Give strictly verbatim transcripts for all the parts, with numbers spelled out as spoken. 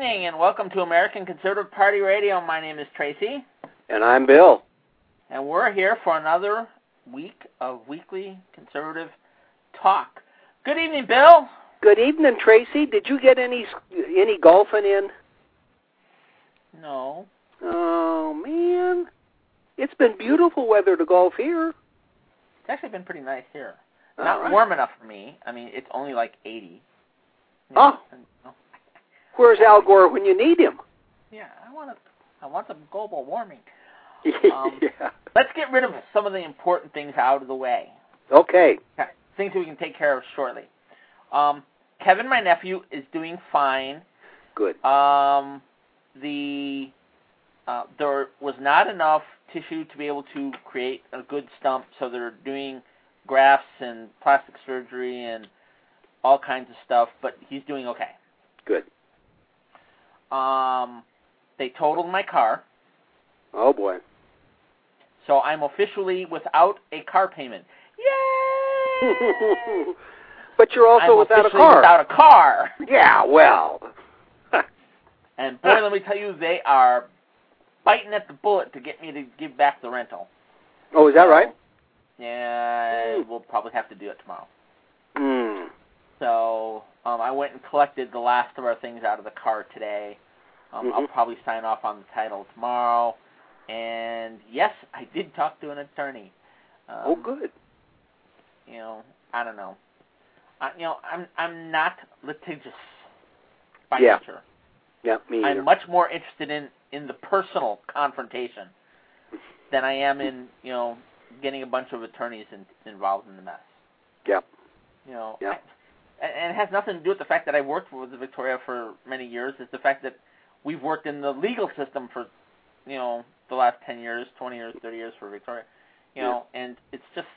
evening, and welcome to American Conservative Party Radio. My name is Tracy. And I'm Bill. And we're here for another week of weekly conservative talk. Good evening, Bill. Good evening, Tracy. Did you get any any golfing in? No. Oh, man. It's been beautiful weather to golf here. It's actually been pretty nice here. All Not right. warm enough for me. I mean, it's only like eighty. You Oh. know, and, you know, Where's Al Gore when you need him? yeah, I want to. I want some global warming. Um, yeah. Let's get rid of some of the important things out of the way. Okay. Okay. Things that we can take care of shortly. Um, Kevin, my nephew, is doing fine. Good. Um, the uh, there was not enough tissue to be able to create a good stump, so they're doing grafts and plastic surgery and all kinds of stuff, but he's doing okay. Good. Um, they totaled my car, Oh, boy. so I'm officially without a car payment. Yay! But you're also I'm without a officially car. without a car. Yeah, well. And boy, let me tell you, they are biting at the bullet to get me to give back the rental. Oh, is that right? Yeah, we'll probably have to do it tomorrow. Mm. So um, I went and collected the last of our things out of the car today. Um, Mm-hmm. I'll probably sign off on the title tomorrow. And yes, I did talk to an attorney. Um, Oh, good. You know, I don't know. I, you know, I'm I'm not litigious by Yeah. nature. Yeah, me either. I'm much more interested in, in the personal confrontation than I am in, you know, getting a bunch of attorneys in, involved in the mess. Yeah. You know, Yeah. I, and it has nothing to do with the fact that I worked with Victoria for many years. It's the fact that we've worked in the legal system for, you know, the last ten years, twenty years, thirty years for Victoria. You know, yeah. And it's just,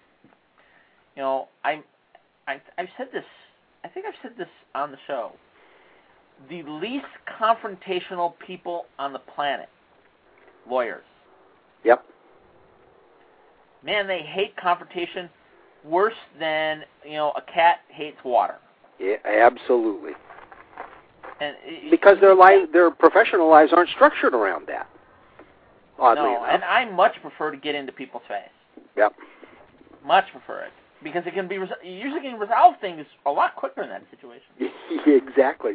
you know, I, I, I've said this, I think I've said this on the show. The least confrontational people on the planet, lawyers. Yep. Man, they hate confrontation worse than, you know, a cat hates water. Yeah, absolutely. And it, because their lives, their professional lives aren't structured around that. Oddly no, enough. and I much prefer to get into people's face. Yep. Much prefer it because it can be res- you usually can resolve things a lot quicker in that situation. Exactly.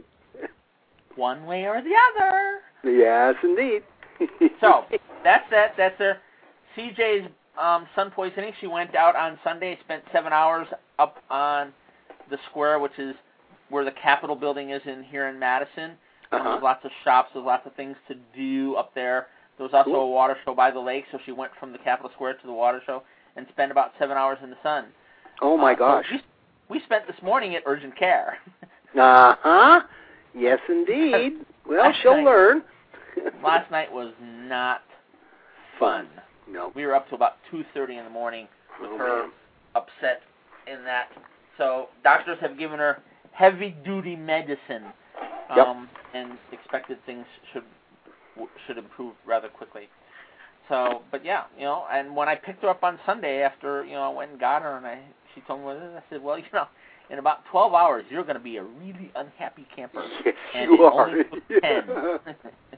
One way or the other. Yes, indeed. So that's that. That's their C J's um, sun poisoning. She went out on Sunday, spent seven hours up on the square, which is where the Capitol building is in here in Madison. Uh-huh. Um, there's lots of shops. There's lots of things to do up there. There was also cool. a water show by the lake, so she went from the Capitol Square to the water show and spent about seven hours in the sun. Oh my uh, gosh! So we, we spent this morning at urgent care. Uh huh. Yes, indeed. Well, last she'll night, learn. Last night was not fun. No. We were up to about two thirty in the morning with oh, her man. upset in that. So doctors have given her heavy-duty medicine, um, yep. and expected things should should improve rather quickly. So, but yeah, you know, and when I picked her up on Sunday after, you know, I went and got her, and I she told me what it is, I said, well, you know, in about twelve hours, you're going to be a really unhappy camper. Yes, and you it are. only took ten.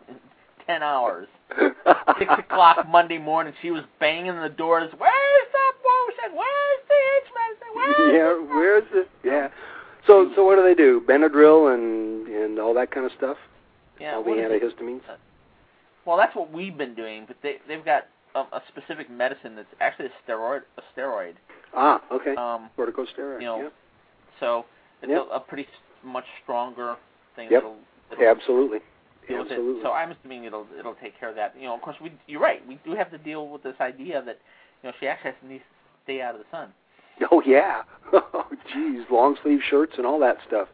ten hours. Six o'clock Monday morning, she was banging the doors. Where's the potion? Where's the H medicine? Where's yeah, the where's the yeah? So, so what do they do? Benadryl and and all that kind of stuff. Yeah, all the what is it? antihistamines. Well, that's what we've been doing, but they they've got um, a specific medicine that's actually a steroid. A steroid. Ah, okay. Um, Corticosteroid. You know, yep. so it's yep. a, a pretty much stronger thing. Yep. That'll, that'll Absolutely. Deal Absolutely. with it. So I'm assuming it'll it'll take care of that. You know, of course, we you're right. We do have to deal with this idea that, you know, she actually has to need to stay out of the sun. Oh yeah. Oh geez, long sleeve shirts and all that stuff.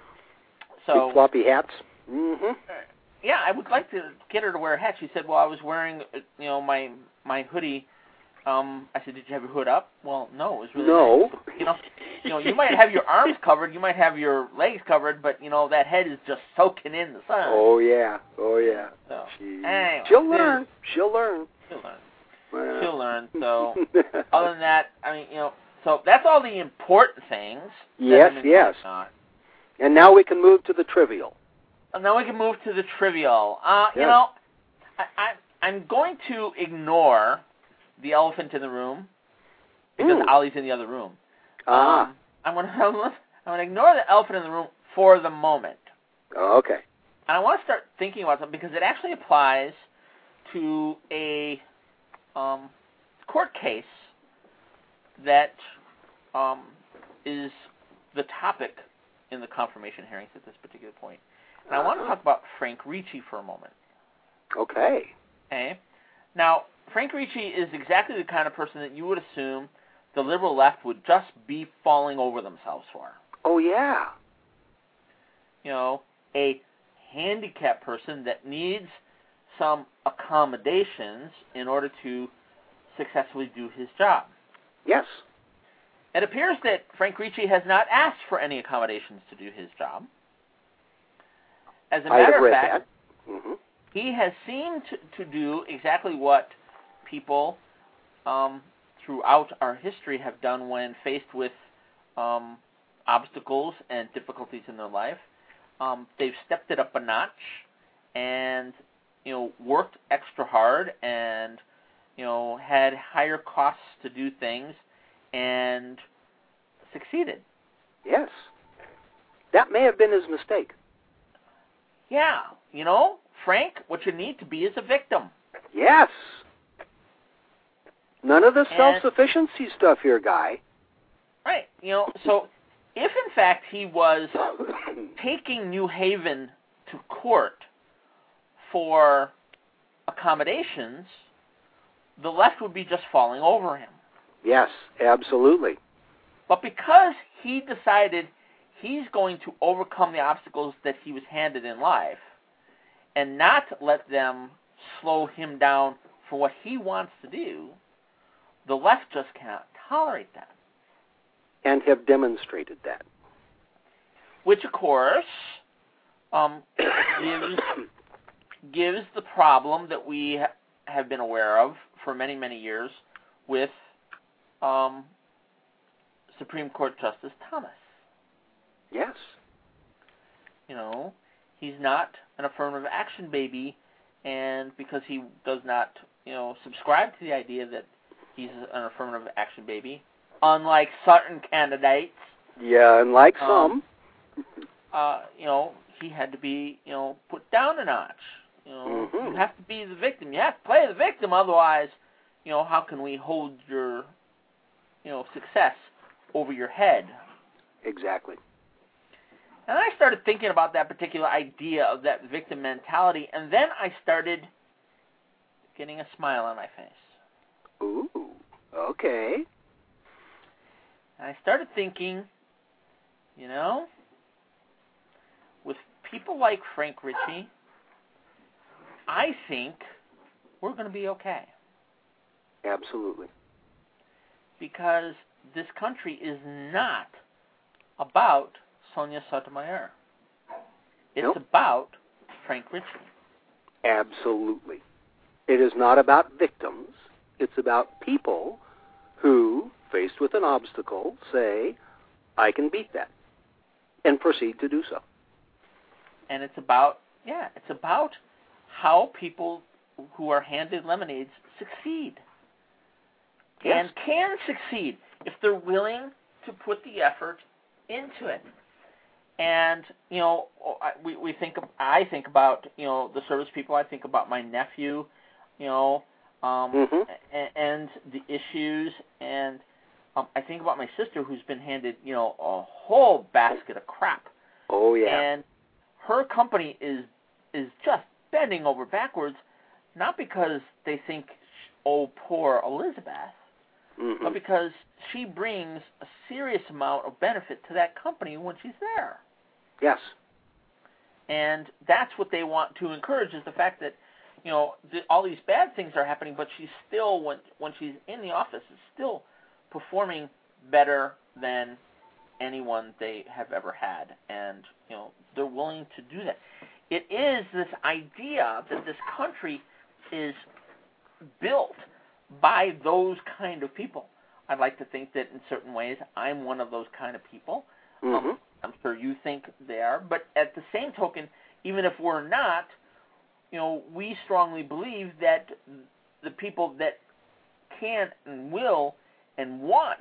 So big floppy hats. Mm-hmm. Yeah, I would like to get her to wear a hat. She said, "Well, I was wearing, you know, my my hoodie." Um, I said, "Did you have your hood up?" Well, no, it was really no. nice. You know, you know, you might have your arms covered, you might have your legs covered, but you know that head is just soaking in the sun. Oh yeah, oh yeah. So, she, anyway, she'll learn. She'll learn. She'll learn. Well. She'll learn. So, other than that, I mean, you know, so that's all the important things. Yes, yes. And now we can move to the trivial. now we can move to the trivial. Uh, yeah. You know, I, I, I'm going to ignore the elephant in the room because Mm. Ollie's in the other room. Ah. Um, I'm going to I'm going to ignore the elephant in the room for the moment. Oh, okay. And I want to start thinking about something because it actually applies to a um, court case that um, is the topic in the confirmation hearings at this particular point. And I want to Uh-huh. talk about Frank Ricci for a moment. Okay. Okay? Now, Frank Ricci is exactly the kind of person that you would assume the liberal left would just be falling over themselves for. Oh, yeah. You know, a handicapped person that needs some accommodations in order to successfully do his job. Yes. It appears that Frank Ricci has not asked for any accommodations to do his job. As a I matter have of read fact, that. Mm-hmm. he has seemed to, to do exactly what people um, throughout our history have done when faced with um, obstacles and difficulties in their life. Um, they've stepped it up a notch and, you know, worked extra hard and, you know, had higher costs to do things and succeeded. Yes. That may have been his mistake. Yeah, you know, Frank, what you need to be is a victim. Yes. None of the And- self-sufficiency stuff here, Guy. Right, you know, so if in fact he was taking New Haven to court for accommodations, the left would be just falling over him. Yes, absolutely. But because he decided he's going to overcome the obstacles that he was handed in life and not let them slow him down for what he wants to do, the left just cannot tolerate that. And have demonstrated that. Which, of course, um, gives, gives the problem that we ha- have been aware of for many, many years with um, Supreme Court Justice Thomas. Yes. You know, he's not an affirmative action baby, and because he does not, you know, subscribe to the idea that he's an affirmative action baby, unlike certain candidates, Yeah, and like Um, some. uh, you know, he had to be, you know, put down a notch. You know, Mhm. you have to be the victim. You have to play the victim, otherwise, you know, how can we hold your, you know, success over your head? Exactly. And I started thinking about that particular idea of that victim mentality, and then I started getting a smile on my face. Ooh, okay. And I started thinking, you know, with people like Frank Ricci, I think we're going to be okay. Absolutely. Because this country is not about Sonia Sotomayor. It's Nope. about Frank Ricci. Absolutely. It is not about victims. It's about people who, faced with an obstacle, say, I can beat that, and proceed to do so. And it's about, yeah, it's about how people who are handed lemonades succeed. Yes. And can succeed if they're willing to put the effort into it. And, you know, I, we, we think, of, I think about, you know, the service people. I think about my nephew, you know, um, Mhm. and, and the issues. And um, I think about my sister who's been handed, you know, a whole basket of crap. Oh, yeah. And her company is is just bending over backwards, not because they think, oh, poor Elizabeth, Mhm. but because she brings a serious amount of benefit to that company when she's there. Yes. And that's what they want to encourage, is the fact that, you know, th- all these bad things are happening, but she's still, when when she's in the office, is still performing better than anyone they have ever had. And, you know, they're willing to do that. It is this idea that this country is built by those kind of people. I'd like to think that in certain ways I'm one of those kind of people. Mhm. Um, I'm sure you think they are. But at the same token, even if we're not, you know, we strongly believe that the people that can and will and want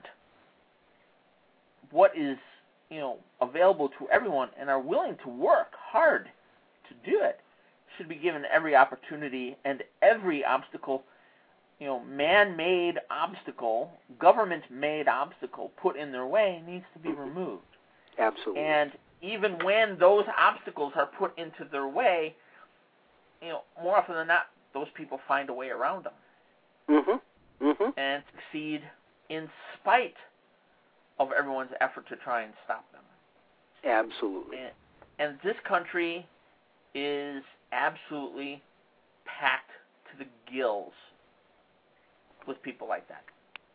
what is, you know, available to everyone and are willing to work hard to do it should be given every opportunity, and every obstacle, you know, man-made obstacle, government-made obstacle put in their way needs to be removed. Absolutely. And even when those obstacles are put into their way, you know, more often than not, those people find a way around them. Mm-hmm. Mm-hmm. And succeed in spite of everyone's effort to try and stop them. Absolutely. And, and this country is absolutely packed to the gills with people like that.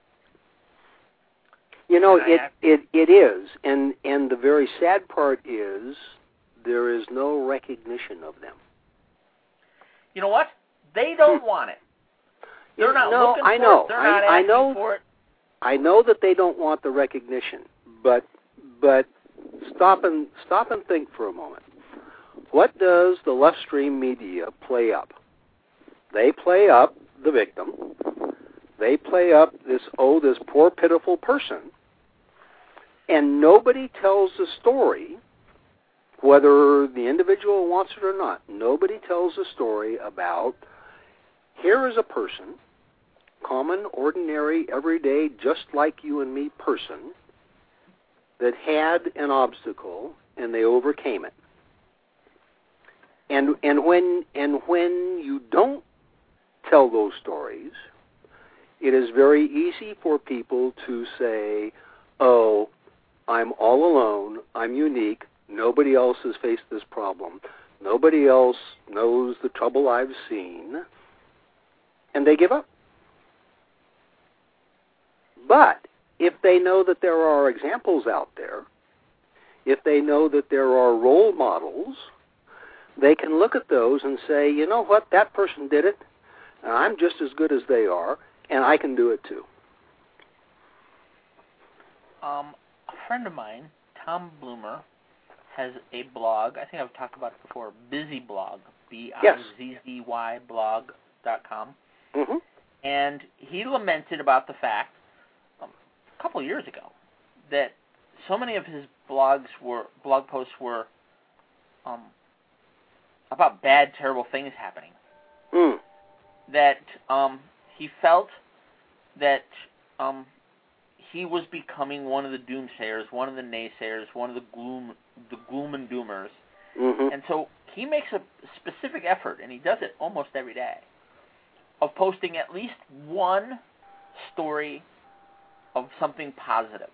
You know, and it, it it is, and and the very sad part is there is no recognition of them. You know what? They don't want it. They're not no, looking I for know. it. They're I, not I asking know, for it. I know that they don't want the recognition, but but stop and stop and think for a moment. What does the left stream media play up? They play up the victim. They play up this, oh, this poor, pitiful person. And nobody tells the story, whether the individual wants it or not. Nobody tells the story about, here is a person, common, ordinary, everyday, just like you and me person, that had an obstacle and they overcame it. And and when and when you don't tell those stories, it is very easy for people to say, "Oh, I'm all alone. I'm unique. Nobody else has faced this problem. Nobody else knows the trouble I've seen," and they give up. But if they know that there are examples out there, if they know that there are role models, they can look at those and say, you know what, that person did it, and I'm just as good as they are, and I can do it too. Um, a friend of mine, Tom Bloomer, has a blog. I think I've talked about it before, Bizzy Blog, B I Z Z Y blog dot com. Mm-hmm. And he lamented about the fact, um, a couple of years ago, that so many of his blogs were, blog posts were, um, about bad, terrible things happening. Mm. That um, he felt that um, he was becoming one of the doomsayers, one of the naysayers, one of the gloom, the gloom and doomers. Mm-hmm. And so he makes a specific effort, and he does it almost every day, of posting at least one story of something positive.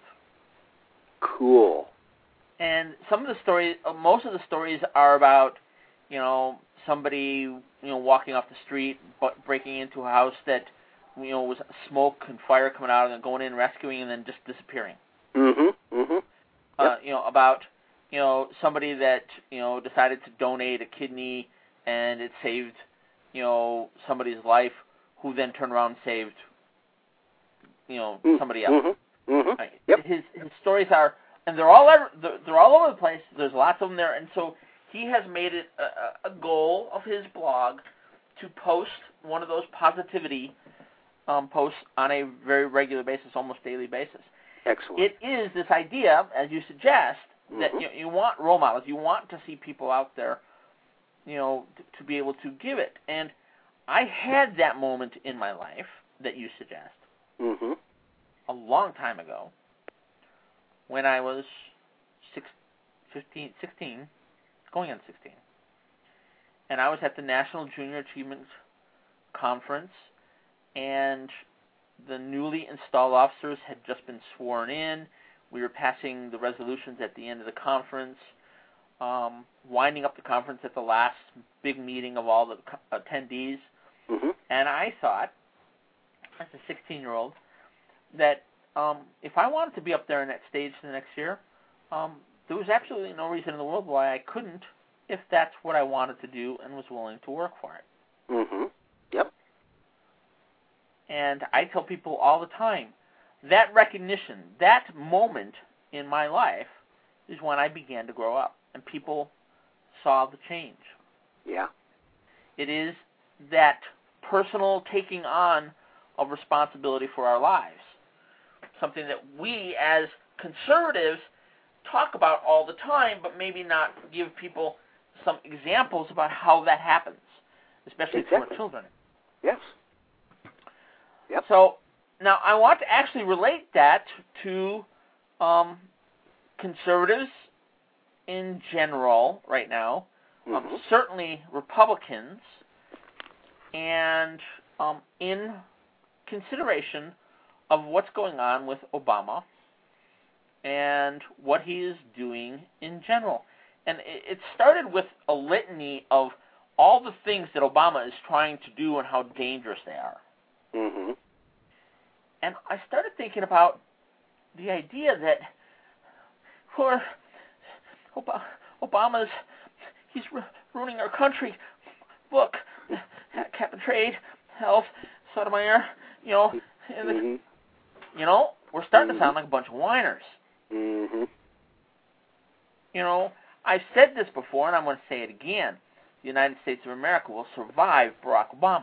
Cool. And some of the stories, uh, most of the stories are about, you know, somebody, you know, walking off the street, but breaking into a house that, you know, was smoke and fire coming out, and then going in, rescuing, and then just disappearing. Mm-hmm. Mm-hmm. Yep. Uh, you know, about, you know, somebody that, you know, decided to donate a kidney, and it saved, you know, somebody's life, who then turned around and saved, you know, somebody else. Mm-hmm. Mm-hmm. Right. Yep. His his stories are, and they're all ever, they're, they're all over the place. There's lots of them there, and so he has made it a, a goal of his blog to post one of those positivity um, posts on a very regular basis, almost daily basis. Excellent. It is this idea, as you suggest, that Mm-hmm. you, you want role models. You want to see people out there, you know, to, to be able to give it. And I had that moment in my life that you suggest Mm-hmm. a long time ago when I was six, fifteen, sixteen, going on sixteen. And I was at the National Junior Achievement Conference, and the newly installed officers had just been sworn in. We were passing the resolutions at the end of the conference, um, winding up the conference at the last big meeting of all the co- attendees. Mm-hmm. And I thought, as a sixteen-year-old, that um, if I wanted to be up there on that stage the next year, um, there was absolutely no reason in the world why I couldn't, if that's what I wanted to do and was willing to work for it. Mm-hmm. Yep. And I tell people all the time, that recognition, that moment in my life is when I began to grow up. And people saw the change. Yeah. It is that personal taking on of responsibility for our lives. Something that we as conservatives talk about all the time, but maybe not give people some examples about how that happens, especially exactly. to our children. Yes. Yep. So now I want to actually relate that to um, conservatives in general right now, um, mm-hmm. certainly Republicans, and um, in consideration of what's going on with Obama and what he is doing in general. And it started with a litany of all the things that Obama is trying to do and how dangerous they are. Mm-hmm. And I started thinking about the idea that for Obama's, he's ruining our country. Look, cap and trade, health, Sotomayor, you know, and the, mm-hmm. you know, we're starting mm-hmm. to sound like a bunch of whiners. Mm-hmm. You know, I've said this before, and I'm going to say it again. The United States of America will survive Barack Obama.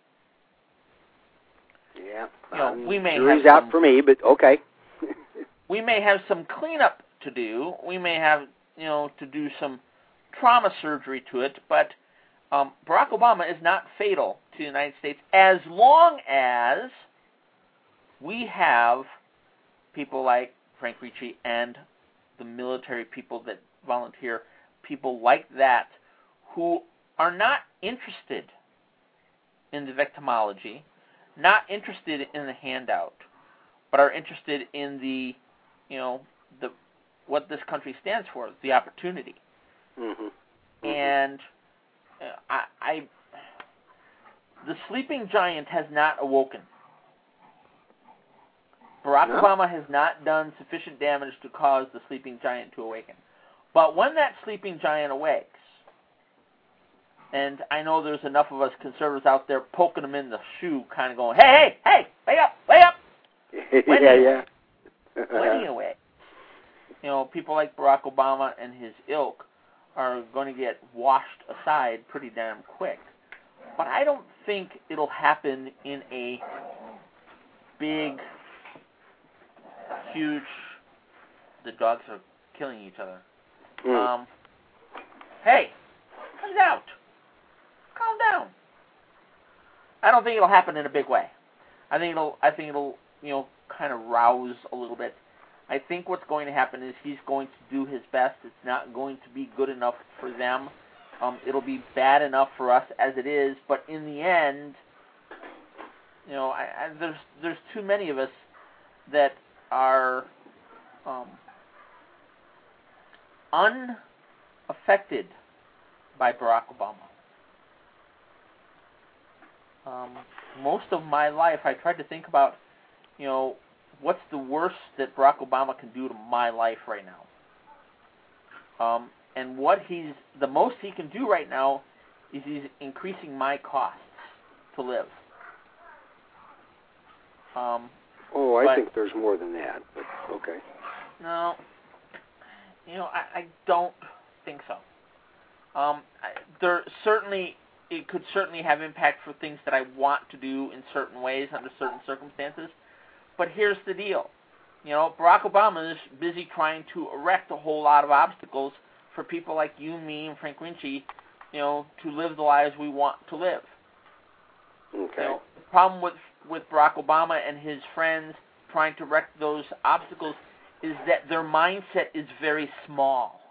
Yeah, you know, um, we may jury's have out some, for me, but okay. we may have some cleanup to do. We may have, you know, to do some trauma surgery to it, but um, Barack Obama is not fatal to the United States as long as we have people like Frank Ricci and the military people that volunteer, people like that who are not interested in the victimology, not interested in the handout, but are interested in the, you know, the what this country stands for, the opportunity. Mm-hmm. Mm-hmm. And uh, I, I, the sleeping giant has not awoken. Barack no. Obama has not done sufficient damage to cause the sleeping giant to awaken. But when that sleeping giant awakes, and I know there's enough of us conservatives out there poking him in the shoe, kind of going, hey, hey, hey, wake up, wake up. When yeah, do you yeah. When do you awake? You know, people like Barack Obama and his ilk are going to get washed aside pretty damn quick. But I don't think it'll happen in a big, huge, the dogs are killing each other. Mm. Um, hey, cut it out. Calm down. I don't think it'll happen in a big way. I think it'll, I think it'll, you know, kind of rouse a little bit. I think what's going to happen is he's going to do his best. It's not going to be good enough for them. Um, it'll be bad enough for us as it is. But in the end, you know, I, I, there's there's too many of us that are um, unaffected by Barack Obama. Um, most of my life, I tried to think about, you know, what's the worst that Barack Obama can do to my life right now? Um, and what he's, the most he can do right now is he's increasing my costs to live. Um, oh, I but, think there's more than that, but okay. No, you know, I, I don't think so. Um, I, there certainly, it could certainly have impact for things that I want to do in certain ways under certain circumstances. But here's the deal. You know, Barack Obama is busy trying to erect a whole lot of obstacles for people like you, me, and Frank Ricci, you know, to live the lives we want to live. Okay. You know, the problem with, with Barack Obama and his friends trying to erect those obstacles is that their mindset is very small.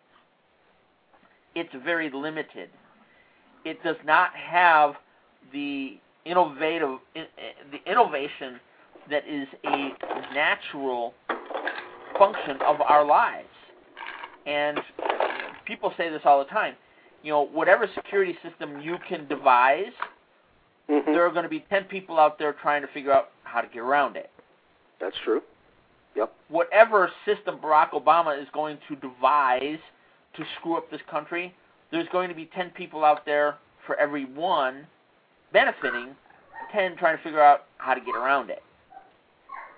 It's very limited. It does not have the innovative, the innovation that is a natural function of our lives. And people say this all the time. You know, whatever security system you can devise, mm-hmm. there are going to be ten people out there trying to figure out how to get around it. That's true. Yep. Whatever system Barack Obama is going to devise to screw up this country, there's going to be ten people out there for every one benefiting, ten trying to figure out how to get around it.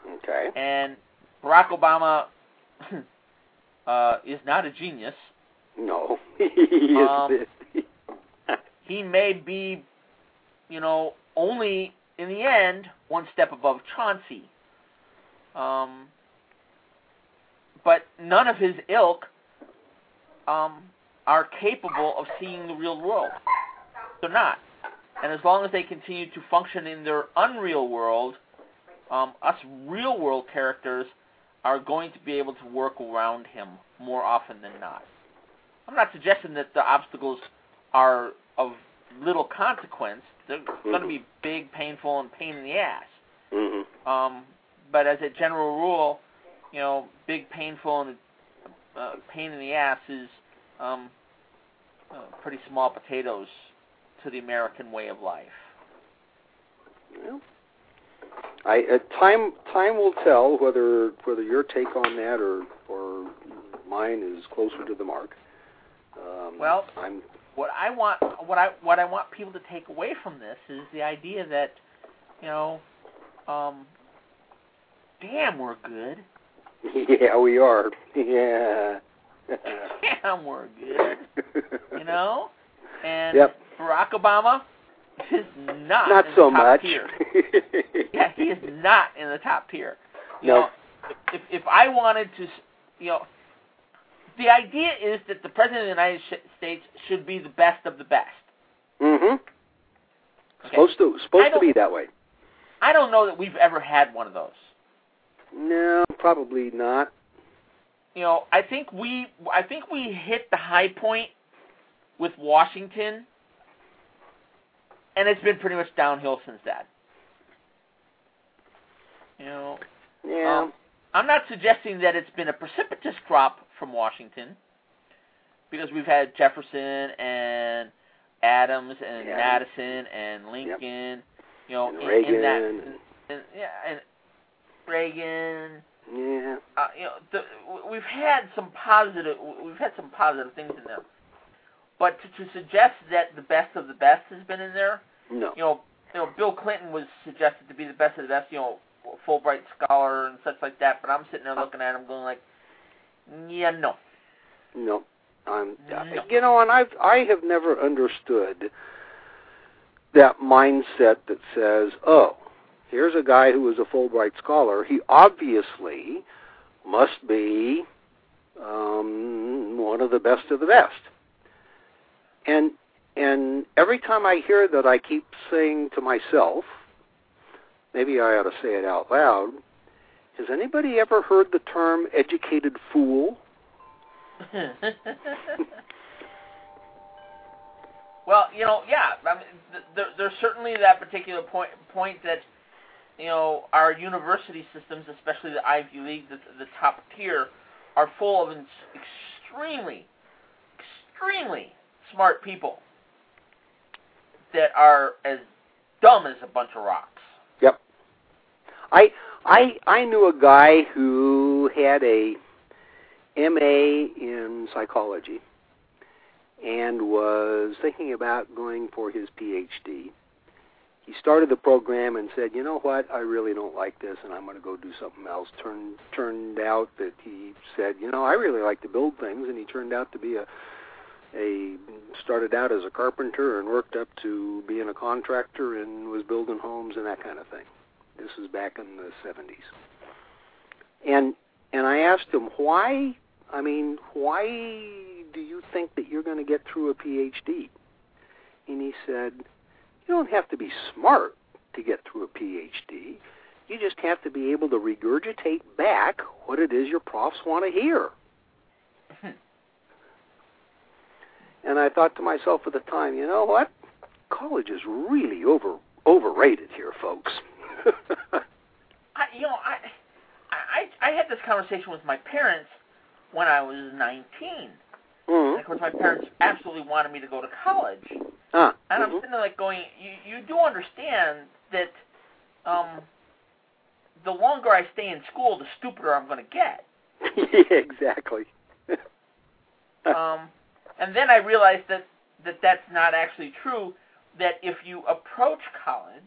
Okay. And Barack Obama uh, is not a genius. No. he is um, the... he may be, you know, only, in the end, one step above Chauncey. Um, but none of his ilk um, are capable of seeing the real world. They're not. And as long as they continue to function in their unreal world, um, us real-world characters are going to be able to work around him more often than not. I'm not suggesting that the obstacles are of little consequence. They're mm-hmm. going to be big, painful, and pain in the ass. Mm-hmm. Um, but as a general rule, you know, big, painful, and uh, pain in the ass is um, uh, pretty small potatoes to the American way of life. Well, I uh, time time will tell whether whether your take on that or or mine is closer to the mark. Um, well, I'm. What I want, what I what I want people to take away from this is the idea that, you know, um, damn, we're good. Yeah, we are. Yeah. Damn, we're good. You know, and yep. Barack Obama is not not in so the top much. tier. Yeah, he is not in the top tier. You no. know, if if I wanted to, you know. The idea is that the President of the United States should be the best of the best. Mm-hmm. Okay. Supposed to supposed to be that way. I don't know that we've ever had one of those. No, probably not. You know, I think we I think we hit the high point with Washington, and it's been pretty much downhill since that. You know. Yeah. Um, I'm not suggesting that it's been a precipitous drop from Washington, because we've had Jefferson and Adams and yeah. Madison and Lincoln, yep. you know, and in, Reagan. in that, and, yeah, and Reagan. Yeah. Uh, you know, the, we've had some positive, we've had some positive things in there, but to, to suggest that the best of the best has been in there, no. You know, you know, Bill Clinton was suggested to be the best of the best, you know, Fulbright scholar and such like that, but I'm sitting there looking at him going like, yeah, no. No. I'm, no. You know, and I've, I have never understood that mindset that says, oh, here's a guy who is a Fulbright scholar. He obviously must be um, one of the best of the best. And and every time I hear that, I keep saying to myself, maybe I ought to say it out loud, has anybody ever heard the term educated fool? Well, you know, yeah, I mean, there, there's certainly that particular point point that, you know, our university systems, especially the Ivy League, the, the top tier, are full of extremely, extremely smart people that are as dumb as a bunch of rocks. Yep. I I I knew a guy who had a M A in psychology and was thinking about going for his P H D. He started the program and said, you know what, I really don't like this and I'm going to go do something else. Turned turned out that he said, you know, I really like to build things, and he turned out to be a a started out as a carpenter and worked up to being a contractor and was building homes and that kind of thing. This was back in the seventies. And and I asked him, why, I mean, why do you think that you're going to get through a P H D? And he said, you don't have to be smart to get through a P H D. You just have to be able to regurgitate back what it is your profs want to hear. And I thought to myself at the time, you know what? College is really over overrated here, folks. I, you know, I, I, I had this conversation with my parents when I was nineteen. Mm-hmm. And of course, my parents absolutely wanted me to go to college. Ah, and mm-hmm. I'm sitting there like going, you, you do understand that um, the longer I stay in school, the stupider I'm going to get. Yeah, exactly. um, and then I realized that, that that's not actually true, that if you approach college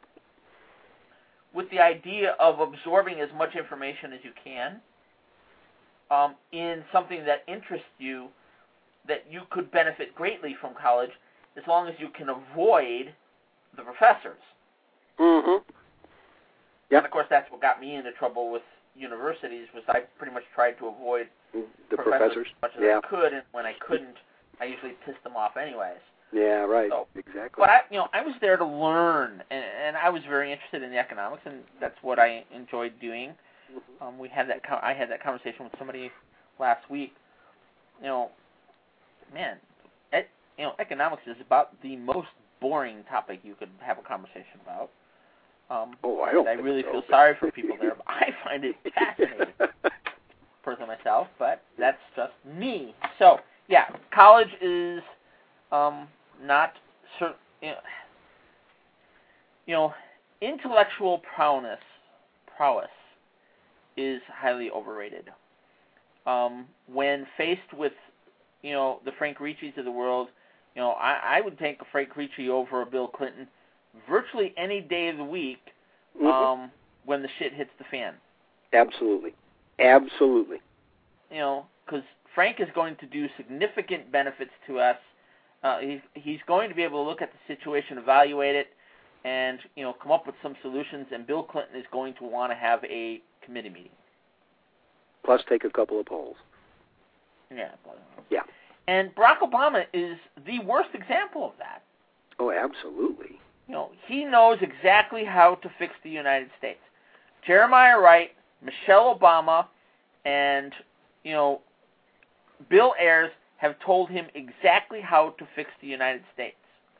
with the idea of absorbing as much information as you can um, in something that interests you, that you could benefit greatly from college as long as you can avoid the professors. Mm-hmm. Yep. And, of course, that's what got me into trouble with universities, was I pretty much tried to avoid the professors, professors as much as yeah. I could, and when I couldn't, I usually pissed them off anyways. Yeah, right. So, exactly. But I, you know, I was there to learn, and, and I was very interested in the economics, and that's what I enjoyed doing. Mm-hmm. Um, we had that. I had that conversation with somebody last week. You know, man, et, you know, economics is about the most boring topic you could have a conversation about. Um, oh, I don't. I really so. feel sorry for people there, but I find it fascinating, personally myself. But that's just me. So, yeah, college is um, not certain. You know, you know, intellectual prowess, prowess is highly overrated. Um, when faced with, you know, the Frank Ricci's of the world, you know, I, I would take a Frank Ricci over a Bill Clinton virtually any day of the week um, mm-hmm. when the shit hits the fan. Absolutely. Absolutely. You know, because Frank is going to do significant benefits to us. Uh, he's, he's going to be able to look at the situation, evaluate it, and, you know, come up with some solutions, and Bill Clinton is going to want to have a committee meeting. Plus take a couple of polls. Yeah. Yeah. And Barack Obama is the worst example of that. Oh, absolutely. You know, he knows exactly how to fix the United States. Jeremiah Wright, Michelle Obama, and, you know, Bill Ayers have told him exactly how to fix the United States.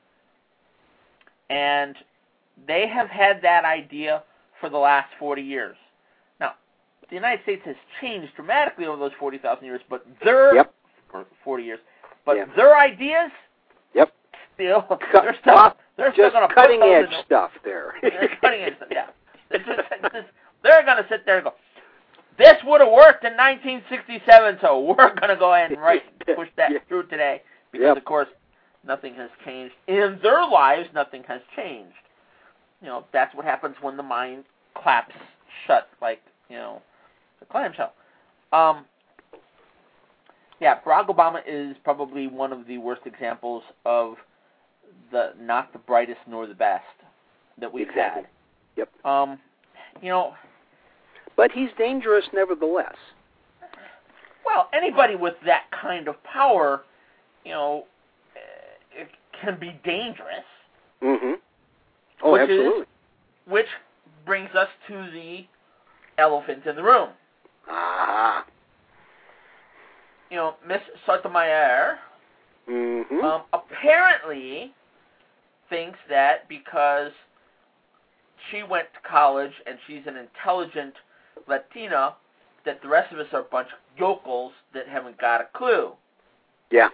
And they have had that idea for the last forty years. Now, the United States has changed dramatically over those forty thousand years, but their yep. or forty years, but yep. their ideas, yep, still Cut, they're still they're still going to cutting put edge in, stuff there. They're cutting edge stuff. Yeah, they're, just, they're going to sit there and go, this would have worked in nineteen sixty-seven, so we're going to go ahead and write push that yeah. through today because, yep. of course, nothing has changed in their lives. Nothing has changed. You know, that's what happens when the mind claps shut, like, you know, the clamshell. Um, yeah, Barack Obama is probably one of the worst examples of the not the brightest nor the best that we've exactly. had. Yep. Um, you know. But he's dangerous nevertheless. Well, anybody with that kind of power, you know, it can be dangerous. Mm-hmm. Oh, which absolutely. Is, which brings us to the elephant in the room. Ah. You know, Miss Sotomayor mm-hmm. um, apparently thinks that because she went to college and she's an intelligent Latina, that the rest of us are a bunch of yokels that haven't got a clue. Yeah.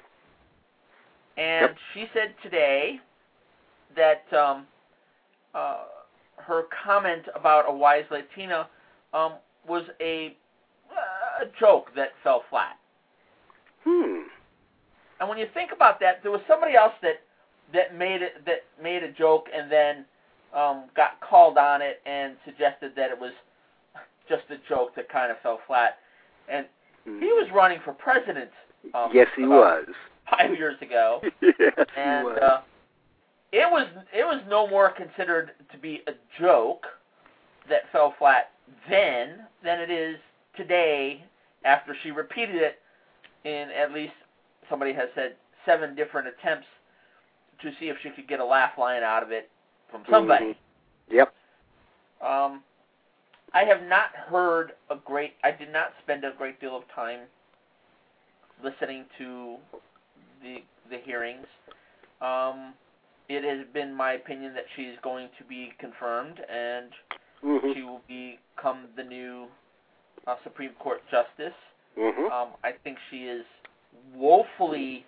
And yep. she said today that um, uh, her comment about a wise Latina um, was a, uh, a joke that fell flat. Hmm. And when you think about that, there was somebody else that that made it that made a joke and then um, got called on it and suggested that it was just a joke that kind of fell flat. And hmm. he was running for president. Um, yes, he was. Five years ago. yes, and, he was. Uh, it was it was no more considered to be a joke that fell flat then than it is today after she repeated it in at least, somebody has said, seven different attempts to see if she could get a laugh line out of it from somebody. Mm-hmm. Yep. Um, I have not heard a great, I did not spend a great deal of time listening to the the hearings. Um, it has been my opinion that she is going to be confirmed and mm-hmm. she will become the new uh, Supreme Court Justice. Mm-hmm. Um, I think she is woefully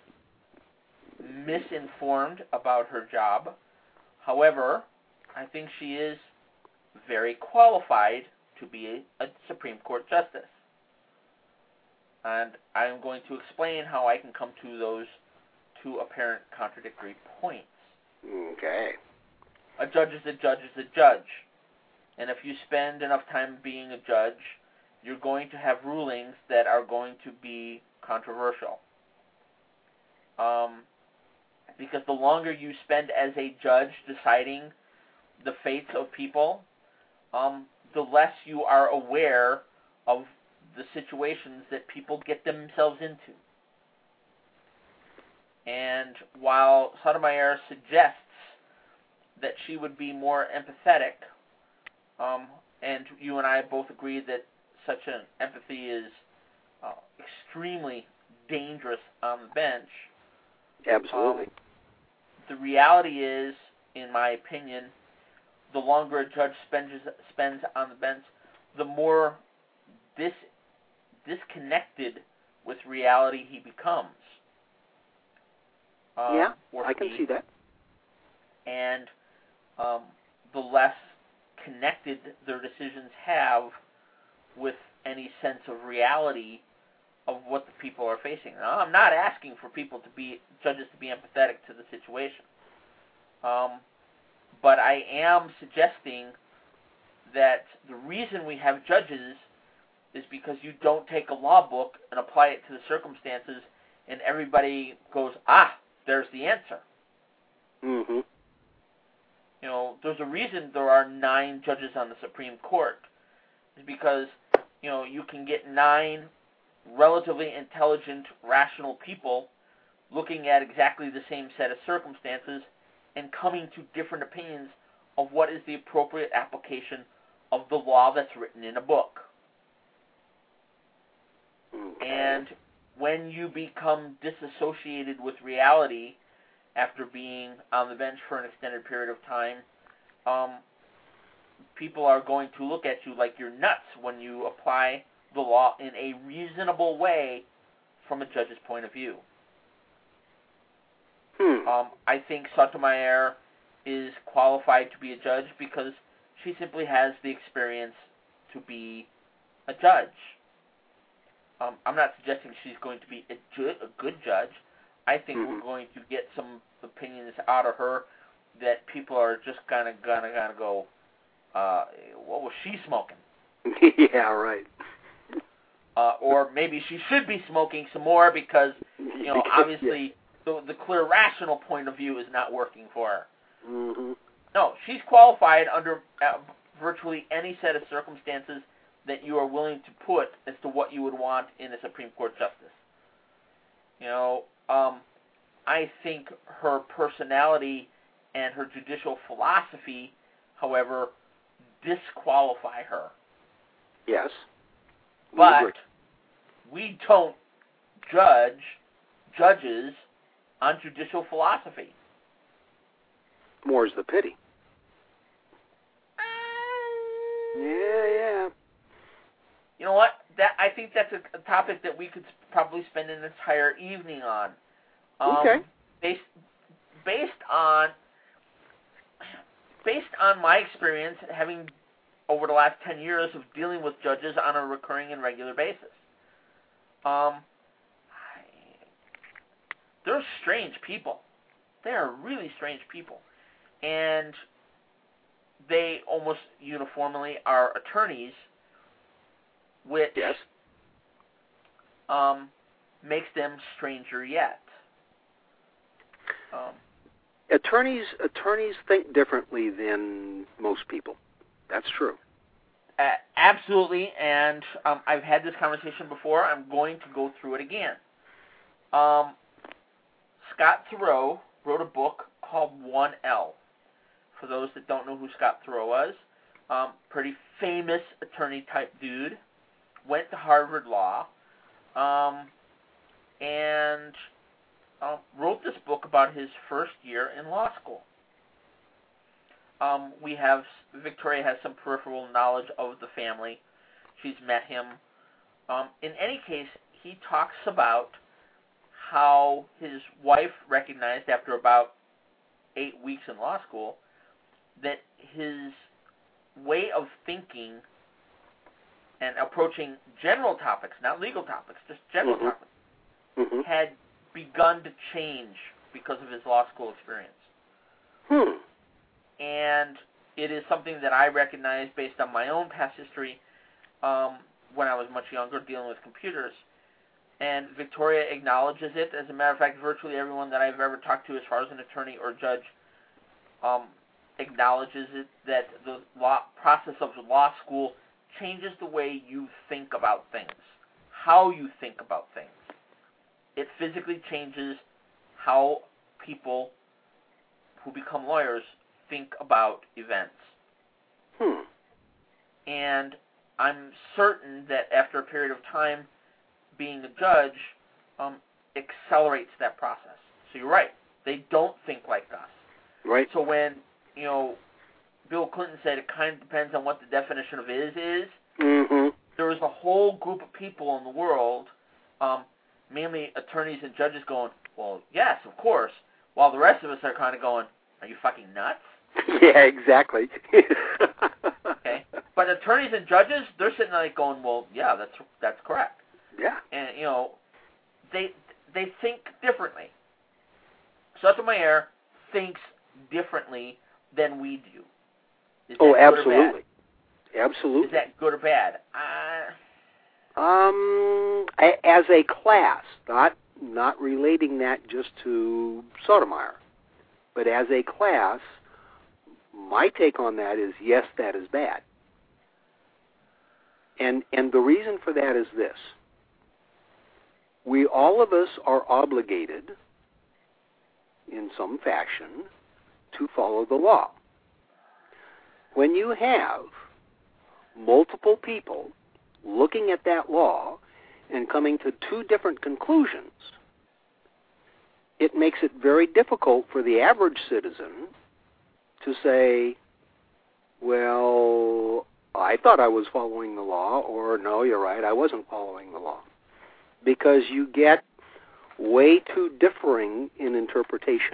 misinformed about her job. However, I think she is very qualified to be a, a Supreme Court Justice. And I'm going to explain how I can come to those two apparent contradictory points. Okay. A judge is a judge is a judge. And if you spend enough time being a judge, you're going to have rulings that are going to be controversial. Um, because the longer you spend as a judge deciding the fates of people, um, the less you are aware of the situations that people get themselves into. And while Sotomayor suggests that she would be more empathetic, um, and you and I both agree that such an empathy is uh, extremely dangerous on the bench. Absolutely. Um, the reality is, in my opinion, the longer a judge spends spends on the bench, the more dis, disconnected with reality he becomes. Um, yeah, or I can he, see that. And um, the less connected their decisions have with any sense of reality of what the people are facing. Now, I'm not asking for people to be, judges to be empathetic to the situation. Um, but I am suggesting that the reason we have judges is because you don't take a law book and apply it to the circumstances and everybody goes, ah, there's the answer. Mm-hmm. You know, there's a reason there are nine judges on the Supreme Court. It's because, you know, you can get nine relatively intelligent, rational people looking at exactly the same set of circumstances and coming to different opinions of what is the appropriate application of the law that's written in a book. Okay. And when you become disassociated with reality after being on the bench for an extended period of time, um, people are going to look at you like you're nuts when you apply the law in a reasonable way from a judge's point of view. Hmm. Um, I think Sotomayor is qualified to be a judge because she simply has the experience to be a judge. Um, I'm not suggesting she's going to be a, ju- a good judge. I think mm-hmm. we're going to get some opinions out of her that people are just kind of gonna gonna go, uh, what was she smoking? yeah, right. Uh, or maybe she should be smoking some more because, you know, because, obviously yeah. the, the clear rational point of view is not working for her. Mm-hmm. No, she's qualified under uh, virtually any set of circumstances that you are willing to put as to what you would want in a Supreme Court justice. You know, um, I think her personality and her judicial philosophy, however, disqualify her. Yes. We But agree. we don't judge judges on judicial philosophy. More's the pity. Yeah, yeah. You know what? That I think that's a, a topic that we could probably spend an entire evening on. Um, Okay. Based based on based on my experience having over the last ten years of dealing with judges on a recurring and regular basis. Um, they're strange people. They are really strange people. And they almost uniformly are attorneys, which Yes. um, makes them stranger yet. Um, Attorneys attorneys think differently than most people. That's true. Uh, absolutely, and um, I've had this conversation before. I'm going to go through it again. Um, Scott Thoreau wrote a book called one L. For those that don't know who Scott Thoreau was, um, pretty famous attorney-type dude, went to Harvard Law, um, and uh, wrote this book about his first year in law school. Um, we have, Victoria has some peripheral knowledge of the family. She's met him. Um, in any case, he talks about how his wife recognized after about eight weeks in law school that his way of thinking and approaching general topics, not legal topics, just general mm-hmm. topics, mm-hmm. had begun to change because of his law school experience. Hmm. And it is something that I recognize based on my own past history um, when I was much younger dealing with computers. and Victoria acknowledges it. As a matter of fact, virtually everyone that I've ever talked to as far as an attorney or judge um, acknowledges it, that the law process of law school changes the way you think about things, how you think about things. It physically changes how people who become lawyers think about events. Hmm. And I'm certain that after a period of time, being a judge um, accelerates that process. So you're right. They don't think like us. Right. So when, you know, Bill Clinton said it kind of depends on what the definition of is is, mm-hmm. there is a whole group of people in the world, um, mainly attorneys and judges going, well, yes, of course, while the rest of us are kind of going, are you fucking nuts? Yeah, exactly. Okay. But attorneys and judges, they're sitting there like going, well, yeah, that's that's correct. Yeah. And, you know, they they think differently. Sotomayor thinks differently than we do. Is Oh, that good or absolutely. bad? Absolutely. Is that good or bad? Uh, um, a- as a class, not not relating that just to Sotomayor, but as a class, my take on that is yes, that is bad. And and the reason for that is this. We, all of us, are obligated in some fashion to follow the law. When you have multiple people looking at that law and coming to two different conclusions, it makes it very difficult for the average citizen to say, well, I thought I was following the law, or no, you're right, I wasn't following the law. Because you get way too differing in interpretation.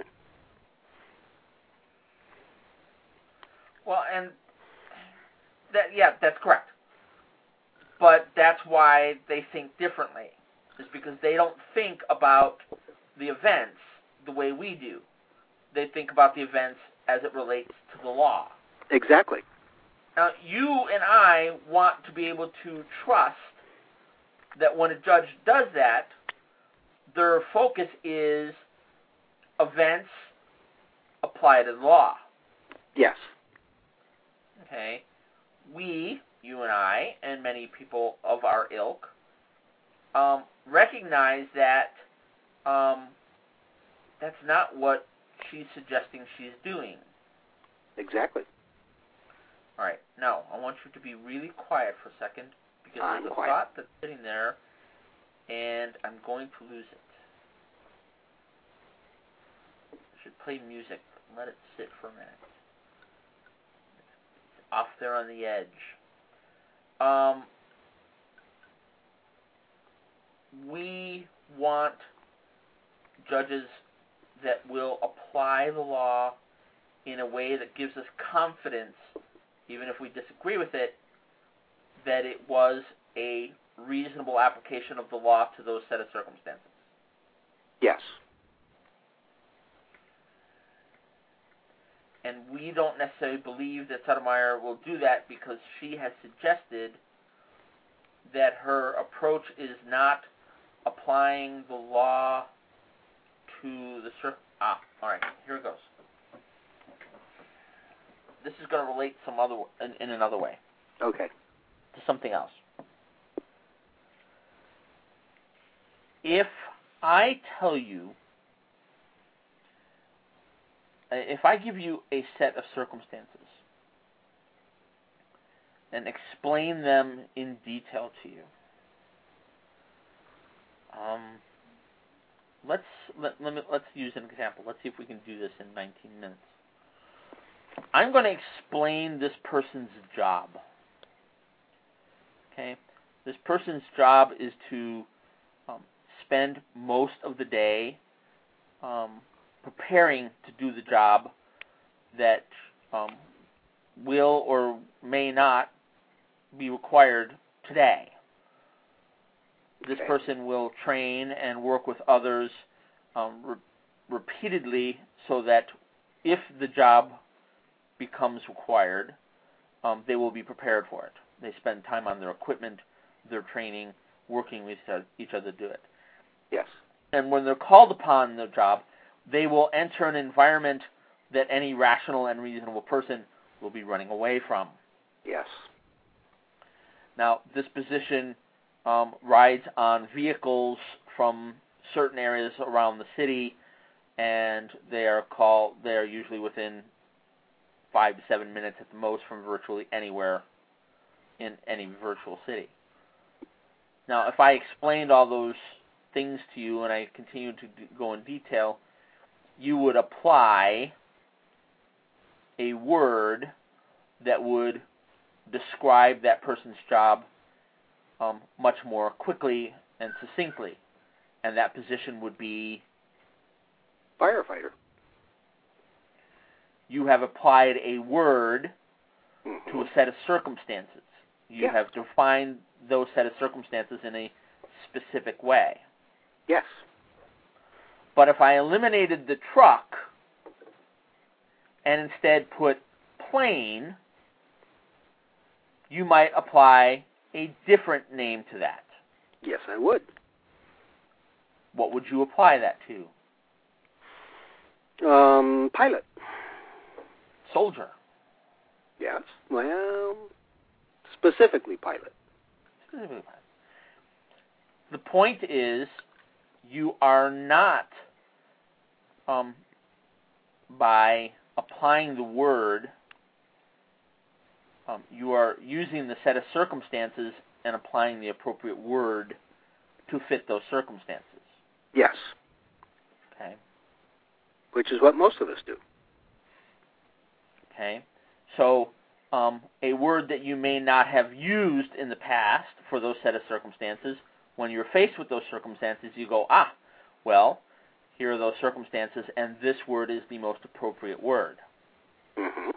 well, and that yeah, that's correct. But that's why they think differently, is because they don't think about the events the way we do. They think about the events as it relates to the law. Exactly. Now, you and I want to be able to trust that when a judge does that, their focus is events apply to the law. Yes. Okay? We, you and I, and many people of our ilk, um, recognize that um, that's not what she's suggesting she's doing. Exactly. All right. Now, I want you to be really quiet for a second, because I'm there's a quiet. thought that's sitting there, and I'm going to lose it. I should play music. Let it sit for a minute. It's off there on the edge. Um, we want judges that will apply the law in a way that gives us confidence, even if we disagree with it, that it was a reasonable application of the law to those set of circumstances. Yes. And we don't necessarily believe that Sotomayor will do that, because she has suggested that her approach is not applying the law to the cir- ah, all right, here it goes. This is going to relate some other in, in another way. Okay. To something else. If I tell you, if I give you a set of circumstances and explain them in detail to you, um, let's let, let me, let's use an example. Let's see if we can do this in nineteen minutes. I'm going to explain this person's job. Okay, this person's job is to um, spend most of the day um, preparing to do the job that um, will or may not be required today. This Okay. person will train and work with others um, re- repeatedly so that if the job becomes required, um, they will be prepared for it. They spend time on their equipment, their training, working with each other to do it. Yes. And when they're called upon the job, they will enter an environment that any rational and reasonable person will be running away from. Yes. Now, this position um, rides on vehicles from certain areas around the city, and they are called. They are usually within five to seven minutes at the most from virtually anywhere in any virtual city. Now, if I explained all those things to you and I continued to go in detail, you would apply a word that would describe that person's job um, much more quickly and succinctly, and that position would be firefighter. You have applied a word mm-hmm. to a set of circumstances. You yes. have defined those set of circumstances in a specific way. Yes. But if I eliminated the truck and instead put plane, you might apply a different name to that. Yes, I would. What would you apply that to? Um, pilot. Soldier. Yes. Well, specifically pilot. Specifically pilot. The point is, you are not, um, by applying the word, um, you are using the set of circumstances and applying the appropriate word to fit those circumstances. Yes. Okay. Which is what most of us do. Okay. So, um, a word that you may not have used in the past for those set of circumstances, when you're faced with those circumstances, you go, ah, well, here are those circumstances, and this word is the most appropriate word. Mm-hmm.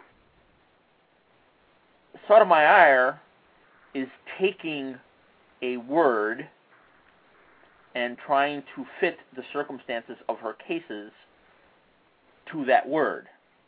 Sotomayor is taking a word and trying to fit the circumstances of her cases to that word.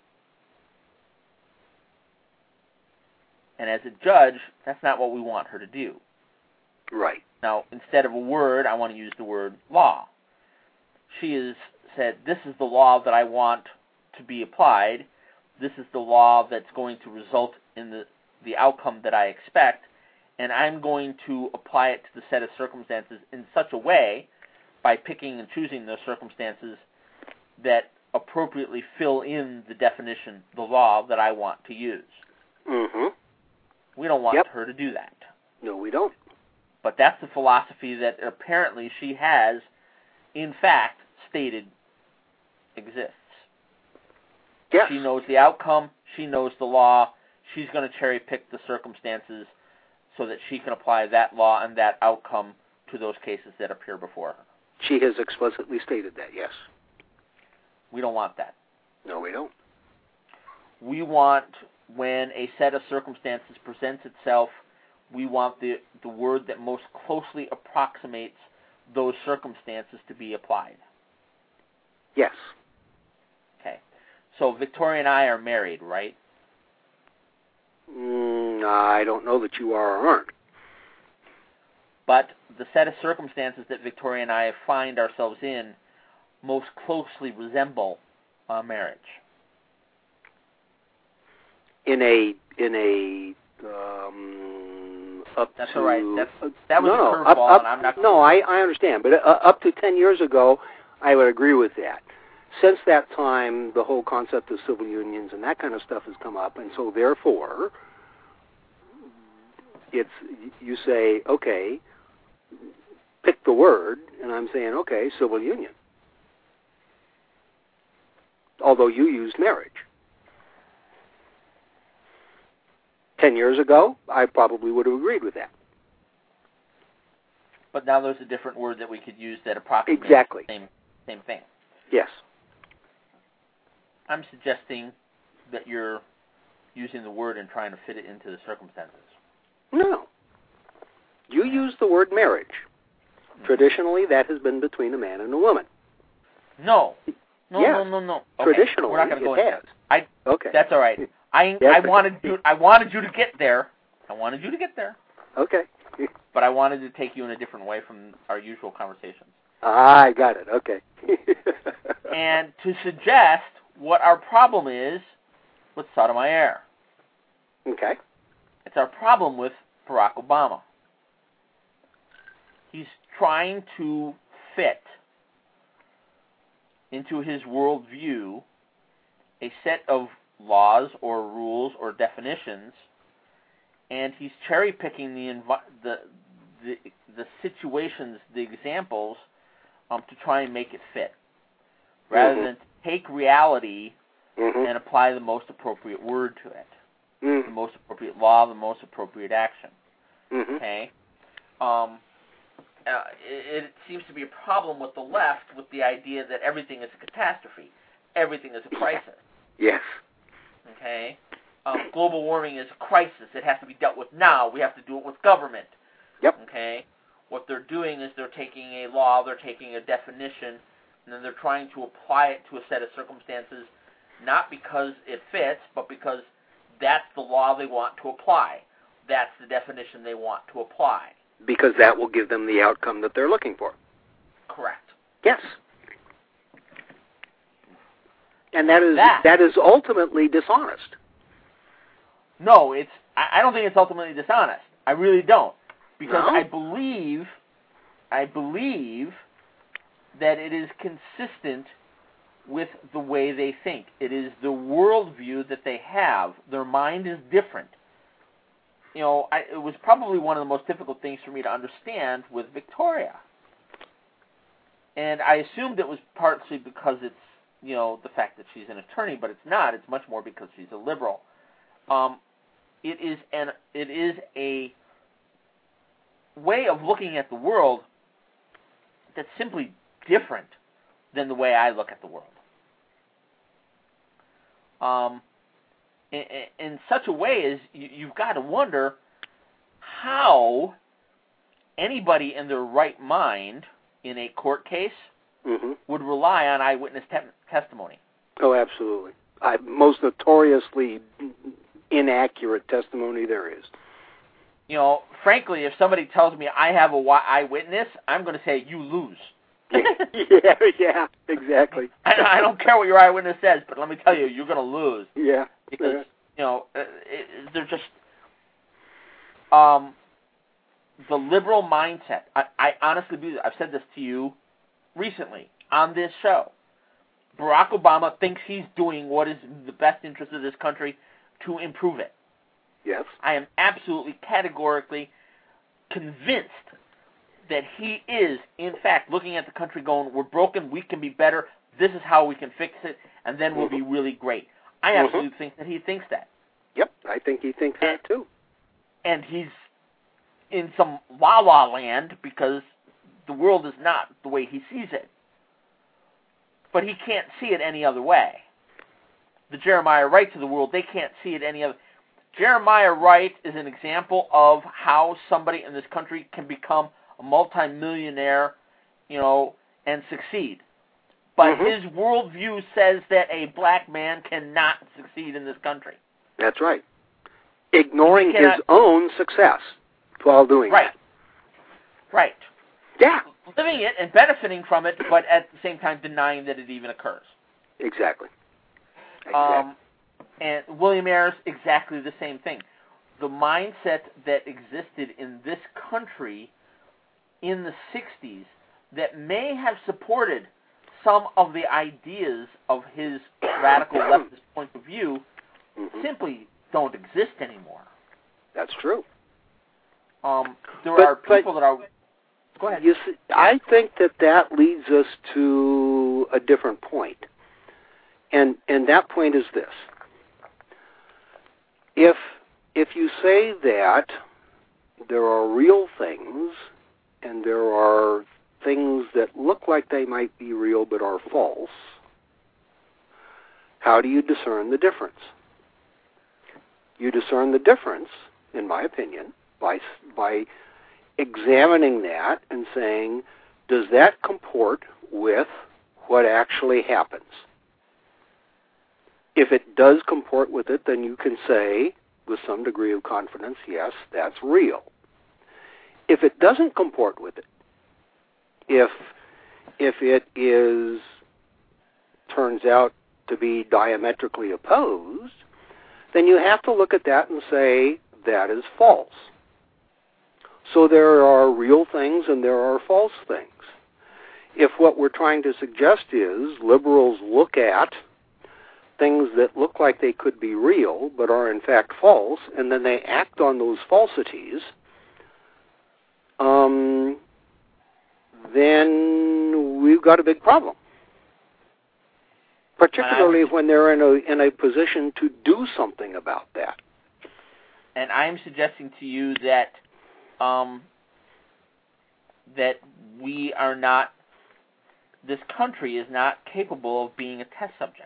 And as a judge, that's not what we want her to do. Right. Now, instead of a word, I want to use the word law. She has said, this is the law that I want to be applied. This is the law that's going to result in the, the outcome that I expect. And I'm going to apply it to the set of circumstances in such a way, by picking and choosing those circumstances, that appropriately fill in the definition, the law that I want to use. Mm-hmm. We don't want yep. her to do that. No, we don't. But that's the philosophy that apparently she has, in fact, stated exists. Yes. She knows the outcome. She knows the law. She's going to cherry pick the circumstances so that she can apply that law and that outcome to those cases that appear before her. She has explicitly stated that, yes. We don't want that. No, we don't. We want, when a set of circumstances presents itself, we want the, the word that most closely approximates those circumstances to be applied. Yes. Okay. So Victoria and I are married, right? Mm, I don't know that you are or aren't. But the set of circumstances that Victoria and I find ourselves in most closely resemble a marriage. In a in a um, up That's to all right. That's, that was no, a no, up, curveball, up, and I'm not. No, I, I understand, but uh, up to ten years ago, I would agree with that. Since that time, the whole concept of civil unions and that kind of stuff has come up, and so therefore, it's you say, okay, pick the word, and I'm saying, okay, civil union. Although you used marriage. Ten years ago, I probably would have agreed with that. But now there's a different word that we could use that approximates exactly. the same, same thing. Yes. I'm suggesting that you're using the word and trying to fit it into the circumstances. No. You use the word marriage. Mm-hmm. Traditionally, that has been between a man and a woman. No. No, yes. no, no, no. Okay. Traditionally, we're not going to go it into has. I, okay. That's all right. I, yes, I wanted you. I wanted you to get there. I wanted you to get there. Okay. But I wanted to take you in a different way from our usual conversations. Ah, I got it. Okay. And to suggest what our problem is with Sotomayor. Okay. It's our problem with Barack Obama. He's trying to fit into his worldview a set of laws or rules or definitions, and he's cherry-picking the, envi- the the the situations, the examples, um, to try and make it fit, rather mm-hmm. than take reality mm-hmm. and apply the most appropriate word to it, mm-hmm. the most appropriate law, the most appropriate action. Mm-hmm. Okay. Um, uh, it, it seems to be a problem with the left with the idea that everything is a catastrophe, everything is a crisis. Yes. Okay. Um, global warming is a crisis. It has to be dealt with now. We have to do it with government. Yep. Okay. What they're doing is they're taking a law, they're taking a definition, and then they're trying to apply it to a set of circumstances, not because it fits, but because that's the law they want to apply. That's the definition they want to apply. Because that will give them the outcome that they're looking for. Correct. Yes. And that is that, that is ultimately dishonest. No, it's. I don't think it's ultimately dishonest. I really don't, because no? I believe, I believe that it is consistent with the way they think. It is the worldview that they have. Their mind is different. You know, I, it was probably one of the most difficult things for me to understand with Victoria, and I assumed it was partly because it's, you know, the fact that she's an attorney, but it's not. It's much more because she's a liberal. Um, it is an it is a way of looking at the world that's simply different than the way I look at the world. Um, in, in such a way as you, you've got to wonder how anybody in their right mind in a court case mm-hmm. would rely on eyewitness te- testimony. Oh, absolutely. I, most notoriously inaccurate testimony there is. You know, frankly, if somebody tells me I have a eyewitness, I'm going to say, you lose. yeah, yeah, exactly. I, I don't care what your eyewitness says, but let me tell you, you're going to lose. Yeah. Because, yeah. you know, it, it, they're just... Um, the liberal mindset, I, I honestly believe, I've said this to you recently on this show. Barack Obama thinks he's doing what is in the best interest of this country to improve it. Yes. I am absolutely categorically convinced that he is, in fact, looking at the country going, we're broken, we can be better, this is how we can fix it, and then we'll be really great. I absolutely mm-hmm. think that he thinks that. Yep, I think he thinks and, that too. And he's in some la-la land because the world is not the way he sees it. But he can't see it any other way. The Jeremiah Wrights of the world, they can't see it any other. Jeremiah Wright is an example of how somebody in this country can become a multimillionaire, you know, and succeed. But mm-hmm. his worldview says that a black man cannot succeed in this country. That's right. Ignoring cannot, his own success while doing right. that. Right. Yeah. Living it and benefiting from it, but at the same time denying that it even occurs. Exactly. exactly. Um, and William Ayers, exactly the same thing. The mindset that existed in this country in the sixties that may have supported some of the ideas of his radical leftist point of view mm-hmm. simply don't exist anymore. That's true. Um, there but, are people that are... Go ahead. You see, I think that that leads us to a different point. And and that point is this. If if you say that there are real things and there are things that look like they might be real but are false, how do you discern the difference? You discern the difference, in my opinion, by by examining that and saying, does that comport with what actually happens? If it does comport with it, then you can say, with some degree of confidence, yes, that's real. If it doesn't comport with it, if if it is turns out to be diametrically opposed, then you have to look at that and say that is false. So there are real things and there are false things. If what we're trying to suggest is liberals look at things that look like they could be real but are in fact false, and then they act on those falsities, um, then we've got a big problem. Particularly when they're in a in a position to do something about that. And I'm suggesting to you that um, that we are not, this country is not capable of being a test subject.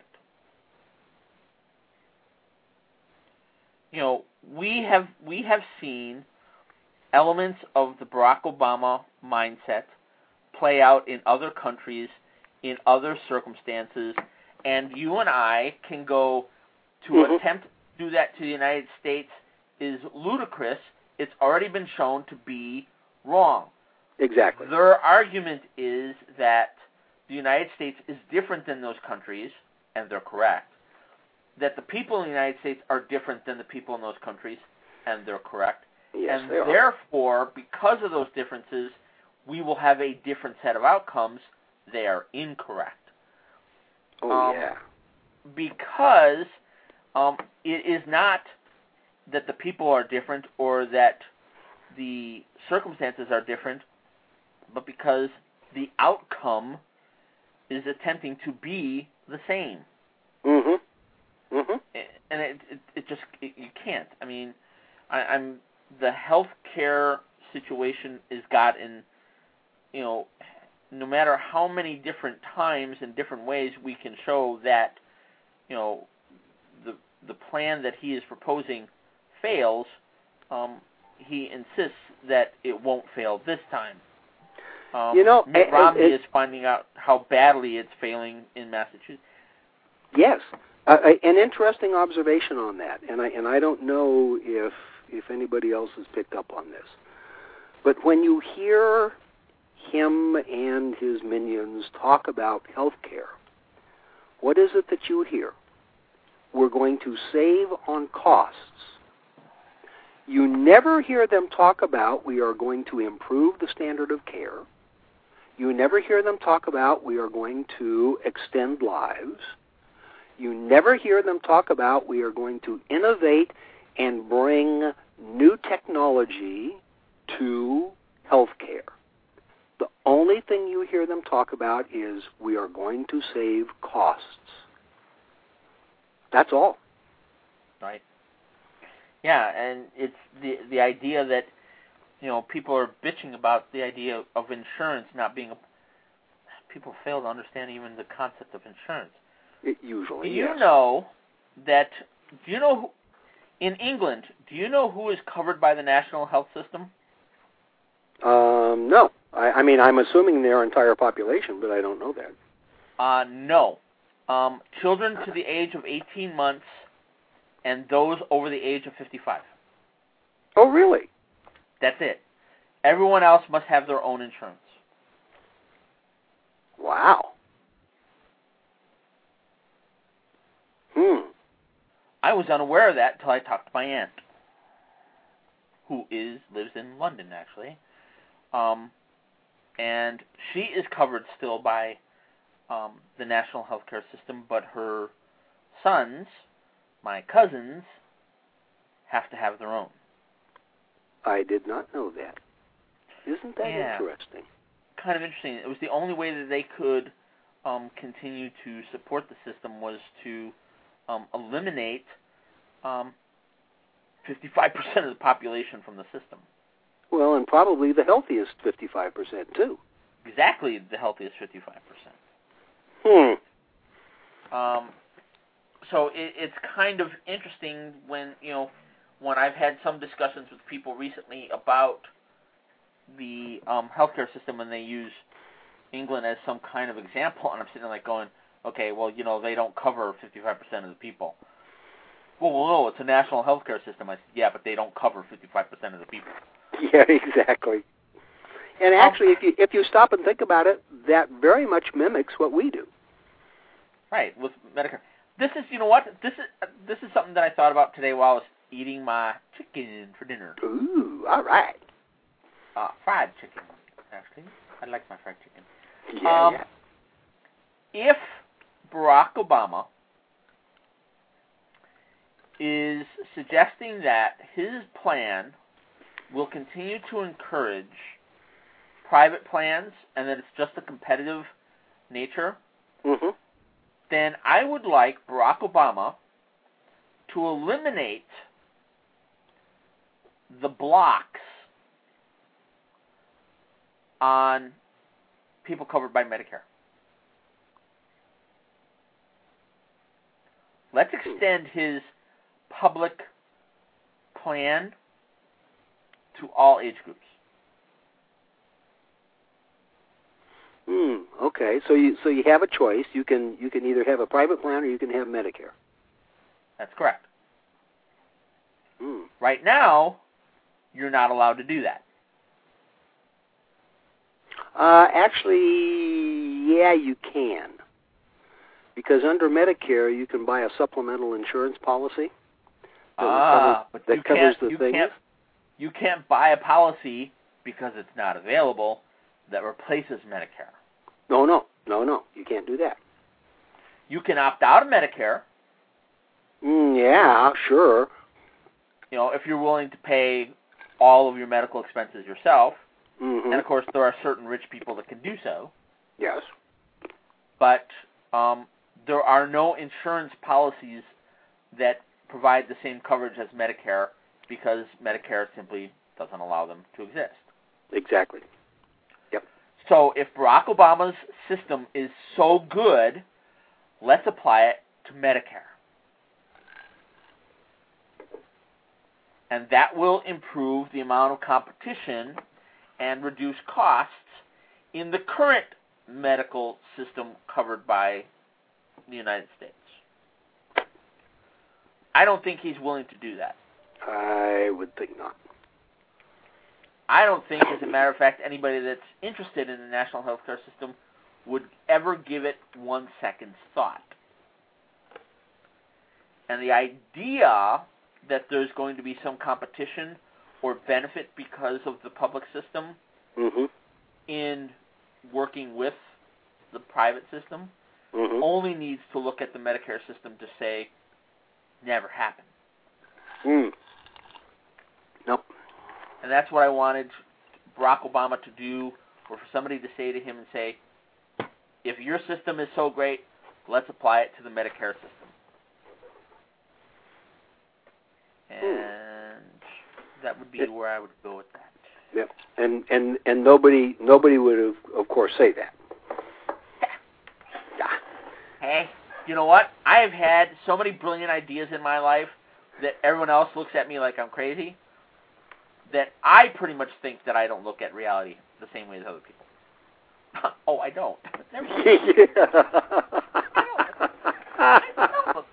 You know, we have we have seen elements of the Barack Obama mindset play out in other countries, in other circumstances, and you and I can go to mm-hmm. attempt to do that to the United States is ludicrous. It's already been shown to be wrong. Exactly. Their argument is that the United States is different than those countries, and they're correct. That the people in the United States are different than the people in those countries, and they're correct. Yes, and they are. Therefore, because of those differences, we will have a different set of outcomes. They are incorrect. Oh, um, yeah. Because um, it is not that the people are different or that the circumstances are different, but because the outcome is attempting to be the same. Mm-hmm. Mm-hmm. And it, it, it just, it, you can't. I mean, I, I'm, the healthcare situation is gotten, you know, no matter how many different times and different ways we can show that, you know, the the plan that he is proposing fails, um, he insists that it won't fail this time. Um, you know, Mitt it, Romney it, is finding out how badly it's failing in Massachusetts. Yes, uh, an interesting observation on that, and I and I don't know if if anybody else has picked up on this, but when you hear him and his minions talk about health care, what is it that you hear? We're going to save on costs. You never hear them talk about we are going to improve the standard of care. You never hear them talk about we are going to extend lives. You never hear them talk about we are going to innovate and bring new technology to healthcare. The only thing you hear them talk about is we are going to save costs. That's all. Right. Yeah, and it's the the idea that, you know, people are bitching about the idea of insurance not being a... People fail to understand even the concept of insurance. It usually, Do you yes. know that, do you know, who, in England, do you know who is covered by the national health system? Um, no. I, I mean, I'm assuming their entire population, but I don't know that. Uh, no. Um, children to the age of eighteen months and those over the age of fifty-five. Oh, really? That's it. Everyone else must have their own insurance. Wow. Hmm. I was unaware of that until I talked to my aunt, who is lives in London, actually. Um, and she is covered still by um, the national healthcare system, but her sons, my cousins, have to have their own. I did not know that. Isn't that Yeah. interesting? Kind of interesting. It was the only way that they could um, continue to support the system was to um, eliminate um, fifty-five percent of the population from the system. Well, and probably the healthiest fifty-five percent, too. Exactly the healthiest fifty-five percent. Hmm. Um, so it, it's kind of interesting when, you know, when I've had some discussions with people recently about the um, healthcare system and they use England as some kind of example, and I'm sitting there like going, okay, well, you know, they don't cover fifty-five percent of the people. Well, well, no, it's a national healthcare system. I said, yeah, but they don't cover fifty-five percent of the people. Yeah, exactly. And actually, um, if you if you stop and think about it, that very much mimics what we do. Right, with Medicare. This is, you know what? This is this is something that I thought about today while I was eating my chicken for dinner. Ooh, all right. Uh, fried chicken, actually. I like my fried chicken. Yeah, um, yeah. If Barack Obama is suggesting that his plan will continue to encourage private plans and that it's just a competitive nature, mm-hmm. then I would like Barack Obama to eliminate the blocks on people covered by Medicare. Let's extend his public plan to all age groups. Hmm. Okay. So you so you have a choice. You can you can either have a private plan or you can have Medicare. That's correct. Hmm. Right now, you're not allowed to do that. Uh, actually, yeah, you can. Because under Medicare, you can buy a supplemental insurance policy that, ah, cover, but that you covers can't, the you things. Can't, you can't buy a policy because it's not available that replaces Medicare. No, no, no, no. You can't do that. You can opt out of Medicare. Mm, yeah, sure. You know, if you're willing to pay all of your medical expenses yourself. Mm-hmm. And, of course, there are certain rich people that can do so. Yes. But um, there are no insurance policies that provide the same coverage as Medicare because Medicare simply doesn't allow them to exist. Exactly. Yep. So if Barack Obama's system is so good, let's apply it to Medicare. And that will improve the amount of competition and reduce costs in the current medical system covered by the United States. I don't think he's willing to do that. I would think not. I don't think, as a matter of fact, anybody that's interested in the national health care system would ever give it one second's thought. And the idea that there's going to be some competition or benefit because of the public system mm-hmm. in working with the private system mm-hmm. only needs to look at the Medicare system to say, never happened. Mm. Nope. And that's what I wanted Barack Obama to do, or for somebody to say to him and say, if your system is so great, let's apply it to the Medicare system. And mm. that would be it, where I would go with that. Yep. And and and nobody nobody would have, of course, say that. Yeah. Hey, you know what? I have had so many brilliant ideas in my life that everyone else looks at me like I'm crazy, that I pretty much think that I don't look at reality the same way as other people. Oh, I don't. Never mind. I don't.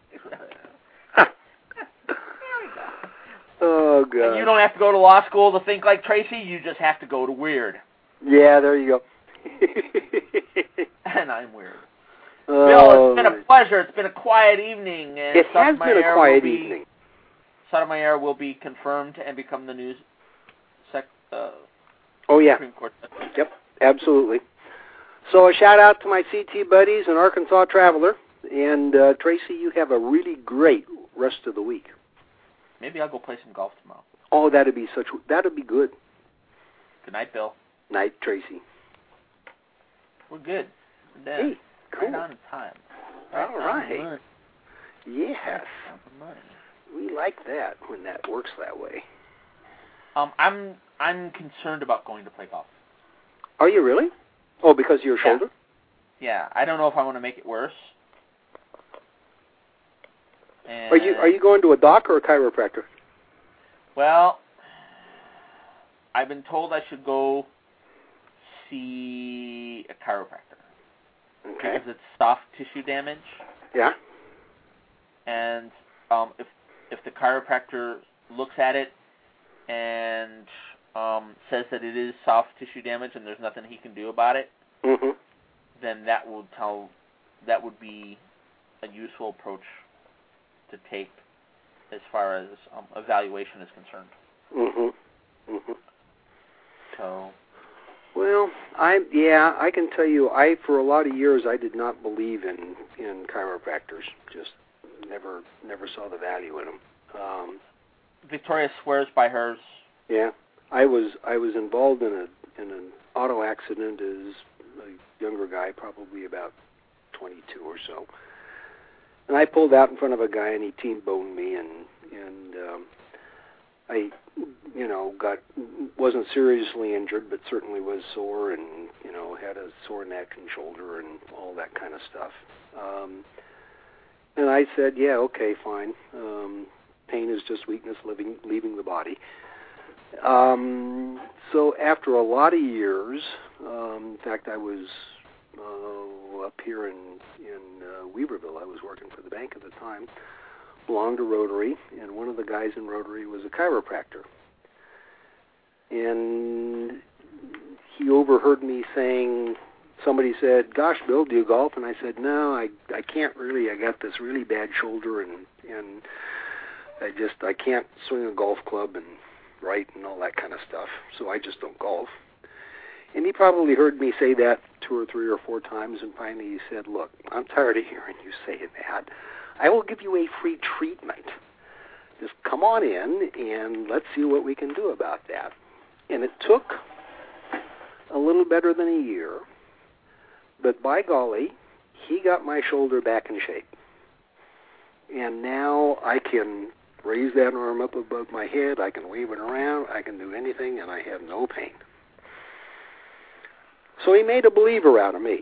Oh, God. And you don't have to go to law school to think like Tracy. You just have to go to weird. Yeah, there you go. And I'm weird. Oh. Bill, it's been a pleasure. It's been a quiet evening. And it has been a quiet be, evening. Sotomayor will be confirmed and become the new sec, uh, oh, yeah. Supreme Court. Yep, absolutely. So a shout-out to my C T buddies and Arkansas Traveler. And, uh, Tracy, you have a really great rest of the week. Maybe I'll go play some golf tomorrow. Oh, that'd be such. That'd be good. Good night, Bill. Night, Tracy. We're good. We're hey, cool. Right on time. Right All right. Yes. Right we like that when that works that way. Um, I'm I'm concerned about going to play golf. Are you really? Oh, because of your yeah. shoulder? Yeah. I don't know if I want to make it worse. And are you are you going to a doc or a chiropractor? Well, I've been told I should go see a chiropractor. Okay. Because it's soft tissue damage. Yeah. And um, if if the chiropractor looks at it and um, says that it is soft tissue damage and there's nothing he can do about it, mm-hmm. then that would tell that would be a useful approach to take as far as um, evaluation is concerned. Mm-hmm. Mm-hmm. So. Well, I yeah, I can tell you, I for a lot of years I did not believe in in chiropractors. Just never never saw the value in them. Um, Victoria swears by hers. Yeah, I was I was involved in a in an auto accident as a younger guy, probably about twenty-two or so, and I pulled out in front of a guy and he T-boned me, and and um, I, you know, got wasn't seriously injured, but certainly was sore, and you know, had a sore neck and shoulder and all that kind of stuff. Um, and I said, yeah, okay, fine. Um, pain is just weakness living, leaving the body. Um, so after a lot of years, um, in fact, I was uh, up here in in uh, Weaverville. I was working for the bank at the time. Belonged to Rotary, and one of the guys in Rotary was a chiropractor. And he overheard me saying, somebody said, gosh, Bill, do you golf? And I said, no, I I can't really. I got this really bad shoulder, and, and I just, I can't swing a golf club and right and all that kind of stuff, so I just don't golf. And he probably heard me say that two or three or four times, and finally he said, look, I'm tired of hearing you say that. I will give you a free treatment. Just come on in and let's see what we can do about that. And it took a little better than a year, but by golly, he got my shoulder back in shape. And now I can raise that arm up above my head, I can wave it around, I can do anything, and I have no pain. So he made a believer out of me.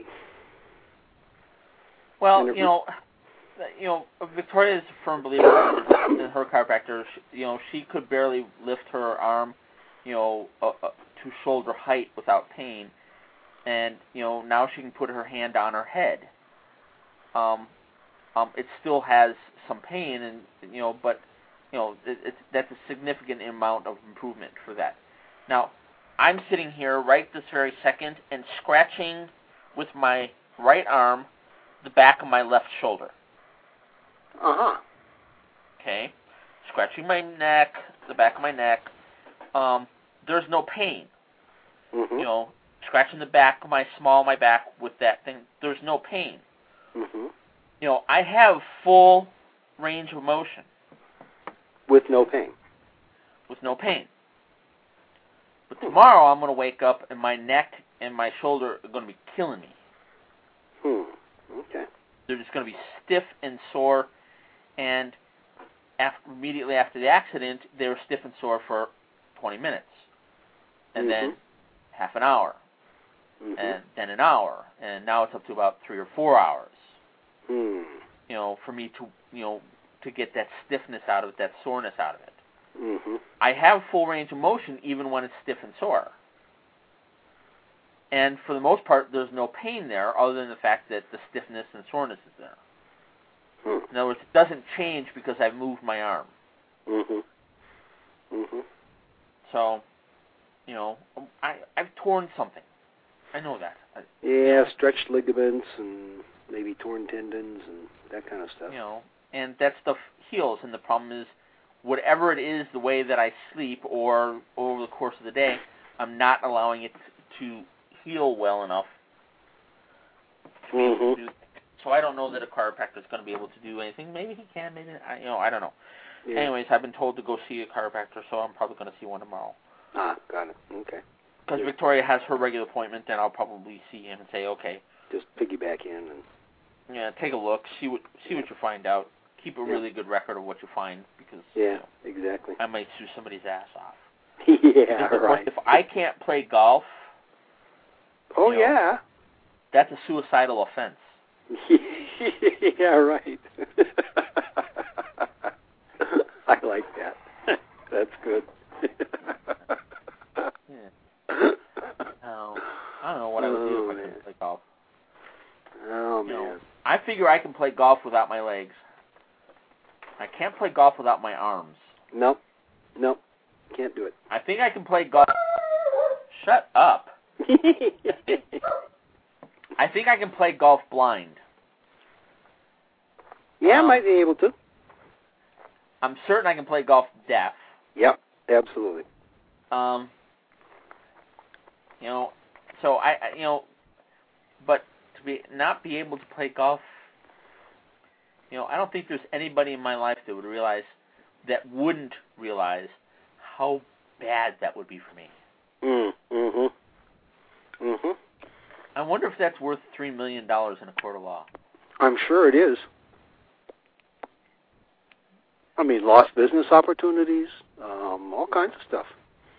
Well, you know... You know, Victoria is a firm believer in her chiropractor. She, you know, she could barely lift her arm, you know, uh, uh, to shoulder height without pain, and you know now she can put her hand on her head. Um, um, it still has some pain, and you know, but you know, it, it's that's a significant amount of improvement for that. Now, I'm sitting here right this very second and scratching with my right arm the back of my left shoulder. Uh-huh. Okay. Scratching my neck, the back of my neck. Um, there's no pain. Mm-hmm. You know, scratching the back of my small of my back with that thing, there's no pain. Mm-hmm. You know, I have full range of motion. With no pain. With no pain. But tomorrow I'm going to wake up and my neck and my shoulder are going to be killing me. Hmm. Okay. They're just going to be stiff and sore. And after, immediately after the accident, they were stiff and sore for twenty minutes. And mm-hmm. then half an hour. Mm-hmm. And then an hour. And now it's up to about three or four hours. Mm. You know, for me to, you know, to get that stiffness out of it, that soreness out of it. Mm-hmm. I have full range of motion even when it's stiff and sore. And for the most part, there's no pain there other than the fact that the stiffness and soreness is there. Hmm. In other words, it doesn't change because I've moved my arm. Mm-hmm. Mm-hmm. So, you know, I, I've torn something. I know that. I, yeah, you know, stretched ligaments and maybe torn tendons and that kind of stuff. You know, and that stuff heals, and the problem is, whatever it is, the way that I sleep or over the course of the day, I'm not allowing it to heal well enough to be mm-hmm. able to do. So I don't know that a chiropractor is going to be able to do anything. Maybe he can. Maybe I, you know. I don't know. Yeah. Anyways, I've been told to go see a chiropractor, so I'm probably going to see one tomorrow. Ah, got it. Okay. Because Victoria has her regular appointment, then I'll probably see him and say, okay. Just piggyback in and. Yeah, take a look, see what see yeah. what you find out. Keep a yeah. really good record of what you find, because yeah, you know, exactly. I might sue somebody's ass off. yeah, because, right. If I can't play golf. Oh you know, yeah. That's a suicidal offense. yeah, right. I like that. That's good. yeah. No, I don't know what I would do oh, if I couldn't play golf. Oh, you man. Know, I figure I can play golf without my legs. I can't play golf without my arms. Nope. Nope. Can't do it. I think I can play golf Shut up. I think I can play golf blind. Yeah, um, I might be able to. I'm certain I can play golf deaf. Yep, absolutely. Um, you know, so I, I, you know, but to be not be able to play golf, you know, I don't think there's anybody in my life that would realize, that wouldn't realize how bad that would be for me. Mm, mm-hmm. Mm-hmm. I wonder if that's worth three million dollars in a court of law. I'm sure it is. I mean, lost business opportunities, um, all kinds of stuff.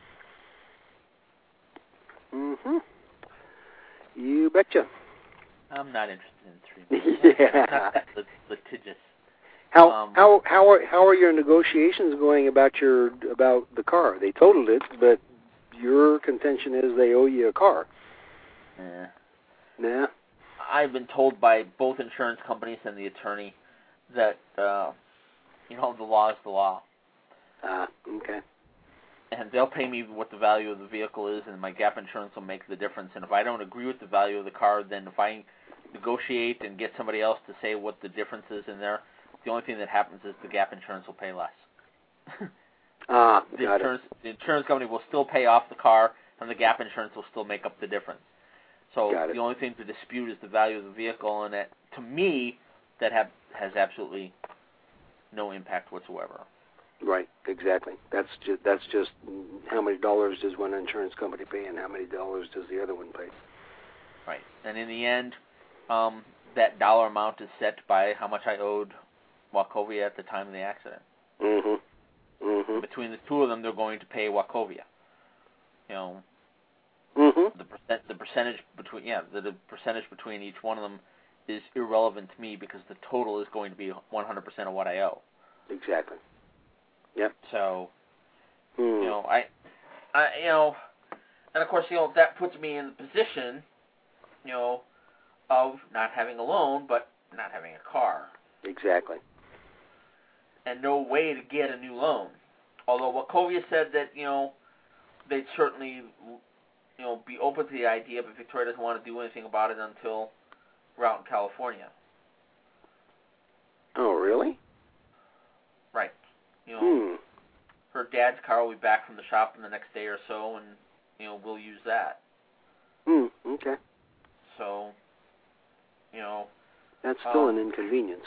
Mm-hmm. You betcha. I'm not interested in three million dollars. Yeah. I'm not that lit- litigious. How Um, how how are how are your negotiations going about your about the car? They totaled it, but your contention is they owe you a car. eh. Yeah. I've been told by both insurance companies and the attorney that uh, you know, the law is the law. Ah, okay. And they'll pay me what the value of the vehicle is, and my gap insurance will make the difference. And if I don't agree with the value of the car, then if I negotiate and get somebody else to say what the difference is in there, the only thing that happens is the gap insurance will pay less. Ah, the got insurance it. the insurance company will still pay off the car, and the gap insurance will still make up the difference. So Got it. the only thing to dispute is the value of the vehicle, and that, to me, that have, has absolutely no impact whatsoever. Right, exactly. That's just that's just how many dollars does one insurance company pay, and how many dollars does the other one pay? Right, and in the end, um, that dollar amount is set by how much I owed Wachovia at the time of the accident. Mm-hmm. Mm-hmm. Between the two of them, they're going to pay Wachovia. You know, Mm-hmm. the percent, the percentage between yeah, the, the percentage between each one of them is irrelevant to me because the total is going to be one hundred percent of what I owe. Exactly. Yep. So, Mm. you know, I, I, you know, and of course, you know, that puts me in the position, you know, of not having a loan, but not having a car. Exactly. And no way to get a new loan. Although Wachovia said that, you know, they'd certainly, you know, be open to the idea, but Victoria doesn't want to do anything about it until we're out in California. Oh, really? Right. You know, Hmm. her dad's car will be back from the shop in the next day or so, and, you know, we'll use that. Hmm. Okay. So, you know, That's still um, an inconvenience.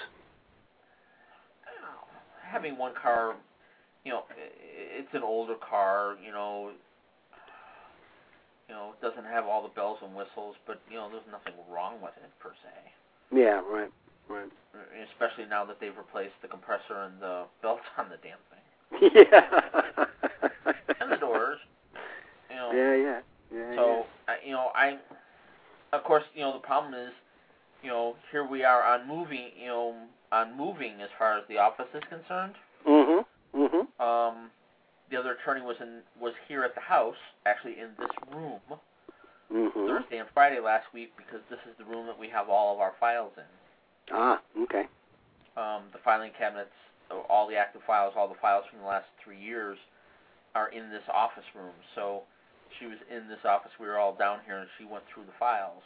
having one car, you know, it's an older car, you know, you know, it doesn't have all the bells and whistles, but, you know, there's nothing wrong with it, per se. Yeah, right, right. Especially now that they've replaced the compressor and the belts on the damn thing. Yeah. And the doors, you know. Yeah, yeah. yeah so, yeah. I, you know, I, of course, you know, the problem is, you know, here we are on moving, you know, on moving as far as the office is concerned. Mm-hmm. Mm-hmm. Um, the other attorney was in was here at the house, actually in this room, Mm-hmm. Thursday and Friday last week, because this is the room that we have all of our files in. Ah, okay. Um, the filing cabinets, all the active files, all the files from the last three years are in this office room. So she was in this office. We were all down here, and she went through the files.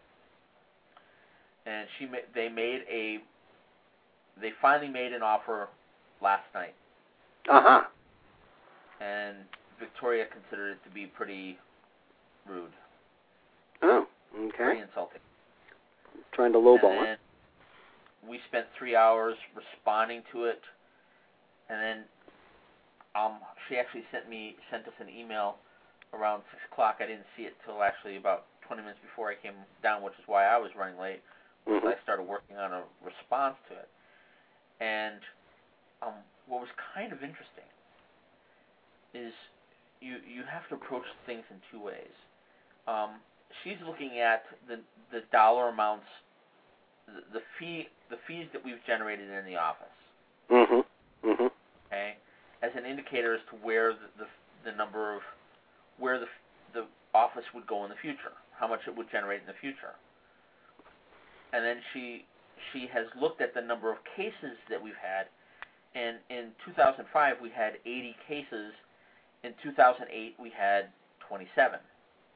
And she ma- they made a they finally made an offer last night. Uh-huh. And Victoria considered it to be pretty rude. Oh, okay. Pretty insulting. Trying to lowball it. We spent three hours responding to it, and then um, she actually sent me sent us an email around six o'clock. I didn't see it till actually about twenty minutes before I came down, which is why I was running late. Mm-hmm. I started working on a response to it, and um, what was kind of interesting is you you have to approach things in two ways. Um, she's looking at the the dollar amounts, the, the fee the fees that we've generated in the office. Mm-hmm. Mm-hmm. Okay, as an indicator as to where the, the the number of where the the office would go in the future, how much it would generate in the future. And then she she has looked at the number of cases that we've had, and in two thousand five we had eighty cases. In two thousand eight we had twenty-seven.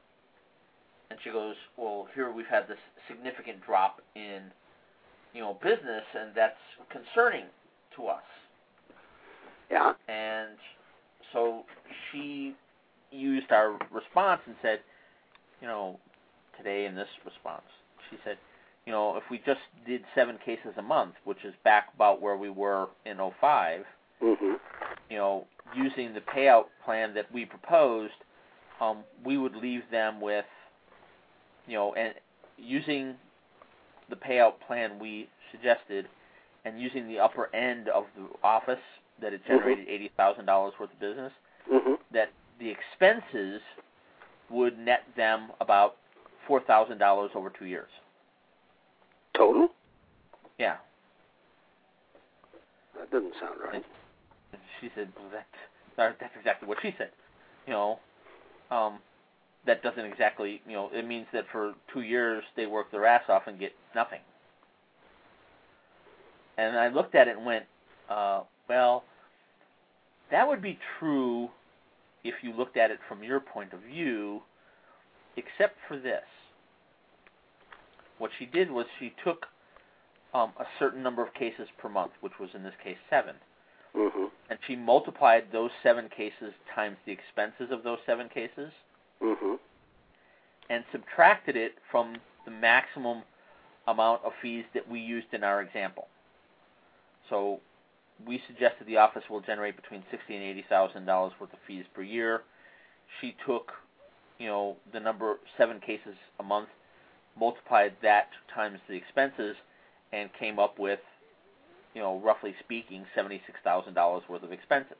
and she goes, well, here we've had this significant drop in, you know, business, and that's concerning to us. Yeah. And so she used our response and said, you know, today in this response, she said, you know, if we just did seven cases a month, which is back about where we were in oh five, mm-hmm. you know, using the payout plan that we proposed, um, we would leave them with, you know, and using the payout plan we suggested and using the upper end of the office that it generated mm-hmm. eighty thousand dollars worth of business, mm-hmm. that the expenses would net them about four thousand dollars over two years. Total? Yeah. That doesn't sound right. And she said, well, that, that's exactly what she said. You know, um, that doesn't exactly, you know, it means that for two years they work their ass off and get nothing. And I looked at it and went, uh, well, that would be true if you looked at it from your point of view, except for this. What she did was she took um, a certain number of cases per month, which was in this case seven, mm-hmm. and she multiplied those seven cases times the expenses of those seven cases, mm-hmm. and subtracted it from the maximum amount of fees that we used in our example. So we suggested the office will generate between sixty and eighty thousand dollars worth of fees per year. She took, you know, the number seven cases a month, multiplied that times the expenses, and came up with, you know, roughly speaking, seventy-six thousand dollars worth of expenses.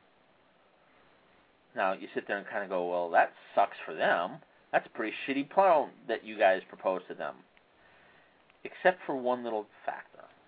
Now, you sit there and kind of go, well, that sucks for them. That's a pretty shitty plan that you guys proposed to them. Except for one little factor.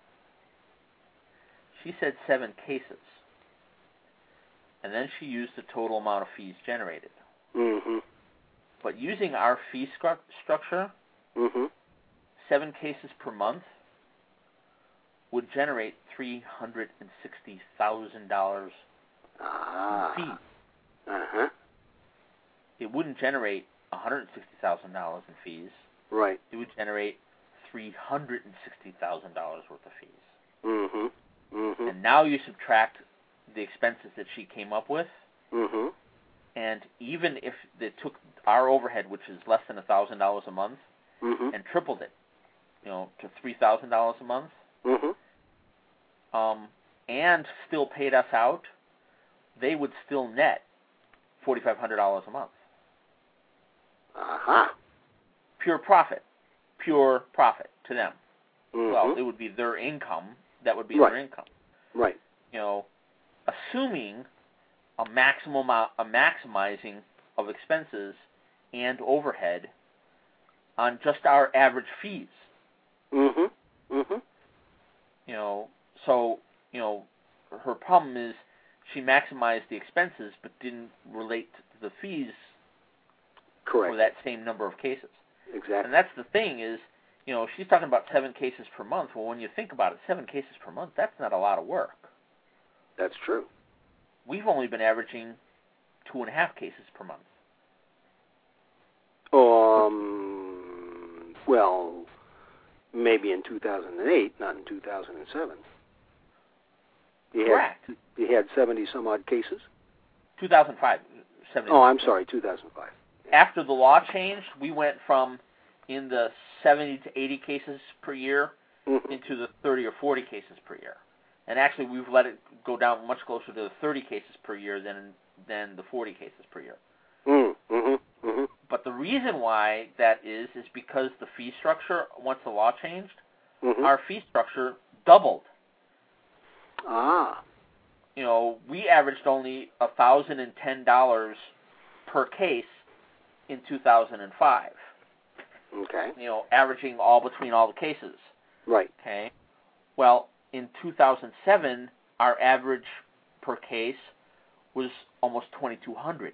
She said seven cases. And then she used the total amount of fees generated. Mm-hmm. But using our fee stru- structure, mm-hmm. seven cases per month would generate three hundred sixty thousand dollars ah. in fees. Uh-huh. It wouldn't generate one hundred sixty thousand dollars in fees. Right. It would generate three hundred sixty thousand dollars worth of fees. Mm-hmm. Mm-hmm. And now you subtract the expenses that she came up with, mm-hmm. and even if they took our overhead, which is less than one thousand dollars a month, mm-hmm. and tripled it, you know, to three thousand dollars a month, mm-hmm. um, and still paid us out, they would still net four thousand five hundred dollars a month. Uh-huh. Pure profit. Pure profit to them. Mm-hmm. Well, it would be their income. That would be right. their income. Right. You know, assuming a maximum amount, a maximizing of expenses and overhead on just our average fees. Mm-hmm. Mm-hmm. You know, so, you know, her problem is she maximized the expenses but didn't relate to the fees Correct. for that same number of cases. Exactly. And that's the thing is, you know, she's talking about seven cases per month. Well, when you think about it, seven cases per month, that's not a lot of work. That's true. We've only been averaging two and a half cases per month. Um, well, maybe in two thousand eight, not in two thousand seven. You Correct. Had, you had seventy some odd cases? two thousand five. seventy Oh, I'm sorry, two thousand five. After the law changed, we went from in the seventy to eighty cases per year mm-hmm. into the thirty or forty cases per year. And actually, we've let it go down much closer to the thirty cases per year than than the forty cases per year. Mm-hmm. Mm-hmm. But the reason why that is is because the fee structure, once the law changed, mm-hmm. our fee structure doubled. Ah. You know, we averaged only one thousand ten dollars per case in two thousand five. Okay. You know, averaging all between all the cases. Right. Okay. Well, in two thousand seven, our average per case was almost twenty-two hundred.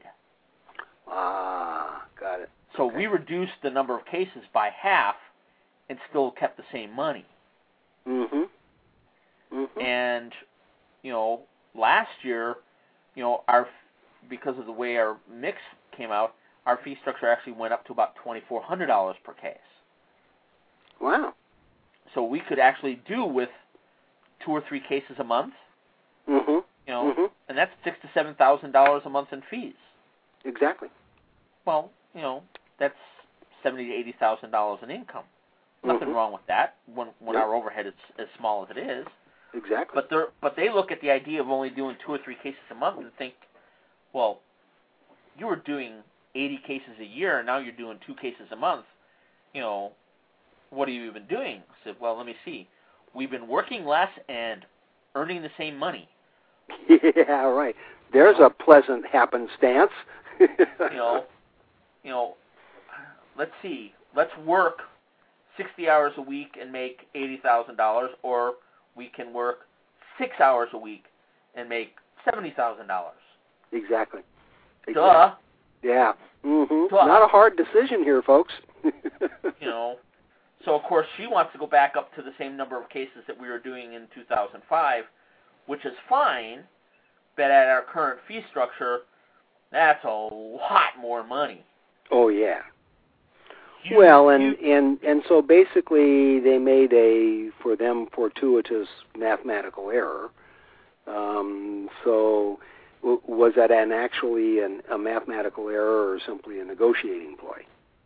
Ah, got it. So okay. we reduced the number of cases by half and still kept the same money. Mm-hmm. Mm-hmm. And, you know, last year, you know, our because of the way our mix came out, our fee structure actually went up to about twenty-four hundred dollars per case. Wow. So we could actually do with two or three cases a month. Mm-hmm. You know, mm-hmm. and that's six to seven thousand dollars a month in fees. Exactly. Well, you know, that's seventy to eighty thousand dollars in income. Nothing mm-hmm. wrong with that when when yep. our overhead is as small as it is. Exactly. But they but they look at the idea of only doing two or three cases a month and think, well, you were doing eighty cases a year and now you're doing two cases a month. You know, what have you been doing? I said, well, let me see. We've been working less and earning the same money. Yeah, right. There's you know, a pleasant happenstance. you know, you know, let's see. Let's work sixty hours a week and make eighty thousand dollars, or we can work six hours a week and make seventy thousand dollars. Exactly. exactly. Duh. Yeah. Mm-hmm. Duh. Not a hard decision here, folks. You know, so of course she wants to go back up to the same number of cases that we were doing in two thousand five, which is fine, but at our current fee structure, that's a lot more money. Oh, yeah. You, well, and, you, and, and so basically they made a, for them, fortuitous mathematical error. Um, so w- was that an actually an, a mathematical error or simply a negotiating ploy?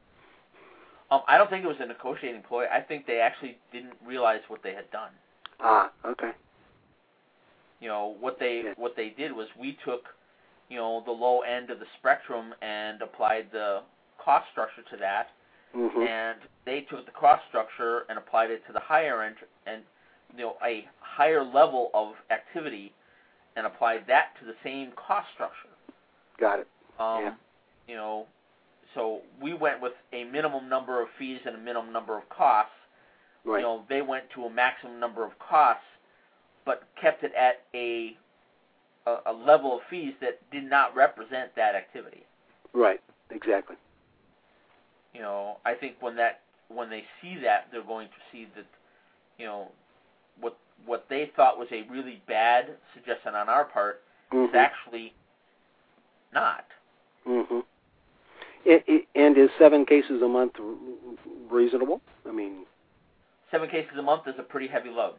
Um, I don't think it was a negotiating ploy. I think they actually didn't realize what they had done. Ah, okay. You know, what they yeah. what they did was we took, you know, the low end of the spectrum and applied the cost structure to that, mm-hmm. and they took the cost structure and applied it to the higher end, and you know, a higher level of activity, and applied that to the same cost structure. Got it. Um, yeah. You know, so we went with a minimum number of fees and a minimum number of costs. Right. You know, they went to a maximum number of costs, but kept it at a, a a level of fees that did not represent that activity. Right. Exactly. You know, I think when that when they see that, they're going to see that, you know, what what they thought was a really bad suggestion on our part mm-hmm. is actually not. Mm-hmm. It, it, and is seven cases a month reasonable? I mean, seven cases a month is a pretty heavy load.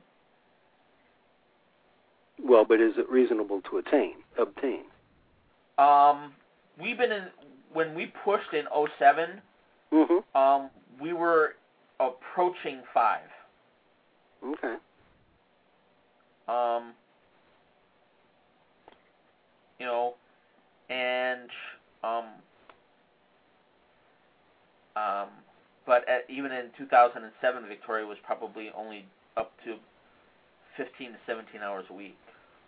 Well, but is it reasonable to attain, obtain? Um, we've been in, when we pushed in oh seven, mm-hmm. um, we were approaching five. Okay. Um, you know, and, um, um, but at, even in two thousand seven, Victoria was probably only up to fifteen to seventeen hours a week.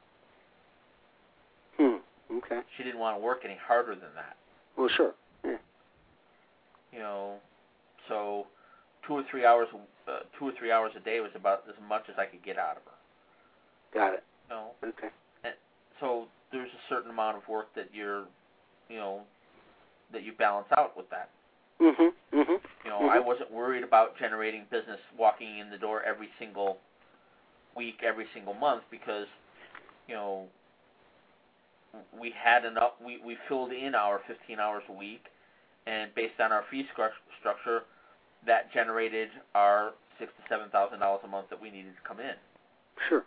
Hmm. Okay. She didn't want to work any harder than that. Well, sure. Yeah. You know, so two or three hours, uh, two or three hours a day was about as much as I could get out of her. Got it. You know. Okay. And so there's a certain amount of work that you're, you know, that you balance out with that. Mm-hmm. Mm-hmm. You know, mm-hmm. I wasn't worried about generating business walking in the door every single week, every single month, because, you know, we had enough, we, we filled in our fifteen hours a week, and based on our fee stru- structure, that generated our six to seven thousand dollars a month that we needed to come in. Sure.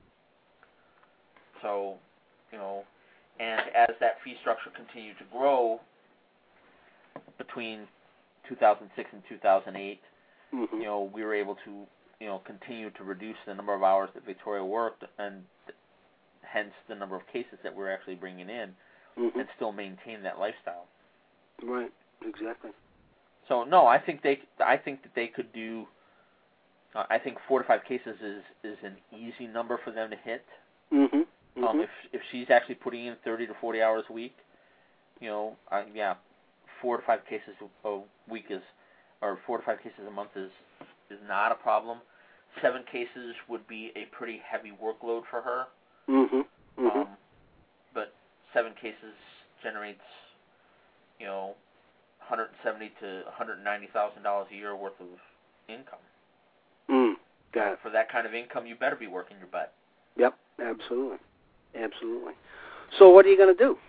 So, you know, and as that fee structure continued to grow between two thousand six and two thousand eight, mm-hmm. you know, we were able to, you know, continue to reduce the number of hours that Victoria worked, and hence the number of cases that we're actually bringing in, mm-hmm. and still maintain that lifestyle. Right. Exactly. So no, I think they, I think that they could do. Uh, I think four to five cases is is an easy number for them to hit. Mm-hmm. Mm-hmm. Um, if if she's actually putting in thirty to forty hours a week, you know, uh, yeah, four to five cases a week is, or four to five cases a month is is not a problem. Seven cases would be a pretty heavy workload for her. Mm-hmm. Mm-hmm. Um, but seven cases generates, you know, one hundred seventy to one hundred ninety thousand dollars a year worth of income. Mm, got it. For that kind of income, you better be working your butt. Yep, absolutely, absolutely. So, what are you going to do?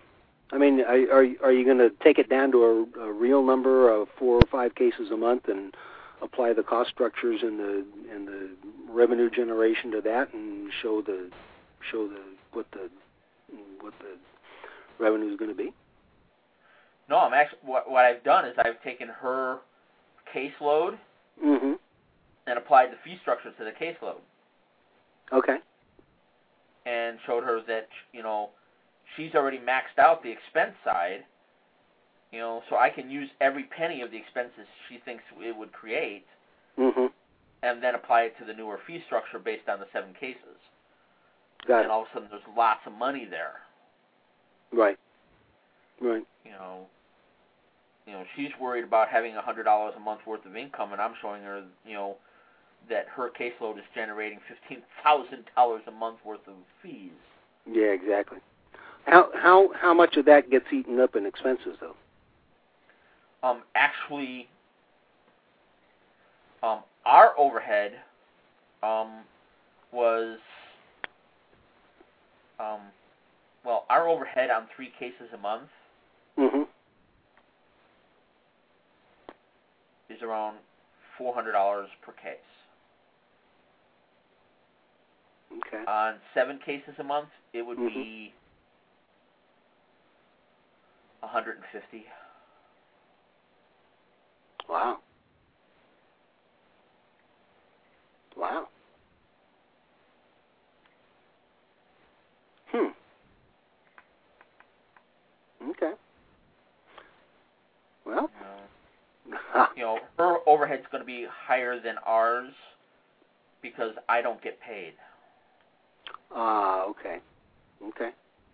I mean, are are, are you going to take it down to a, a real number of four or five cases a month and apply the cost structures and the and the revenue generation to that, and show the show the what the what the revenue is going to be? No, I'm actually what what I've done is I've taken her caseload Mm-hmm. and applied the fee structure to the caseload. Okay. And showed her that, you know, she's already maxed out the expense side, you know, so I can use every penny of the expenses she thinks it would create, Mm-hmm. and then apply it to the newer fee structure based on the seven cases. Got and it. all of a sudden there's lots of money there. Right. Right. You know, you know, she's worried about having a hundred dollars a month worth of income, and I'm showing her, you know, that her caseload is generating fifteen thousand dollars a month worth of fees. Yeah, exactly. How how how much of that gets eaten up in expenses, though? Um, actually, um, our overhead, um, was, um, well, our overhead on three cases a month Mm-hmm. is around four hundred dollars per case. Okay. On seven cases a month, it would Mhm. be one hundred fifty. Wow. Wow. Hmm. Okay. Well. You know, you know, her overhead's going to be higher than ours because I don't get paid. Ah, okay. Okay.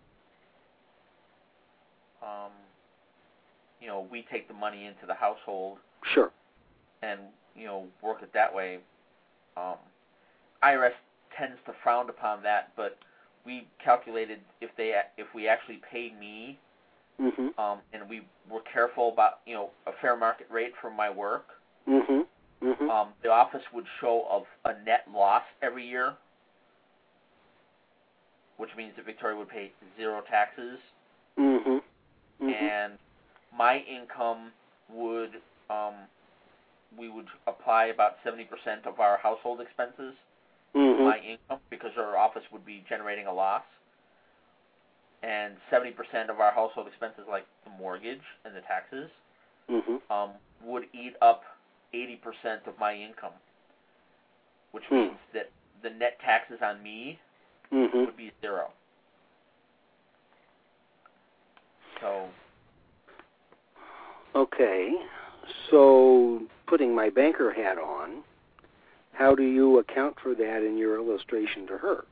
Um, you know, we take the money into the household Sure. and, you know, work it that way. Um, I R S tends to frown upon that, but we calculated if they if we actually pay me, Mm-hmm. um, and we were careful about, you know, a fair market rate for my work, Mm-hmm. Mm-hmm. um, the office would show of a net loss every year, which means that Victoria would pay zero taxes, Mm-hmm. Mm-hmm. and my income would, um, we would apply about seventy percent of our household expenses to Mm-hmm. my income because our office would be generating a loss. And seventy percent of our household expenses, like the mortgage and the taxes, Mm-hmm. um, would eat up eighty percent of my income, which Hmm. means that the net taxes on me Mm-hmm. would be zero. So, Okay. So, putting my banker hat on, how do you account for that in your illustration to her?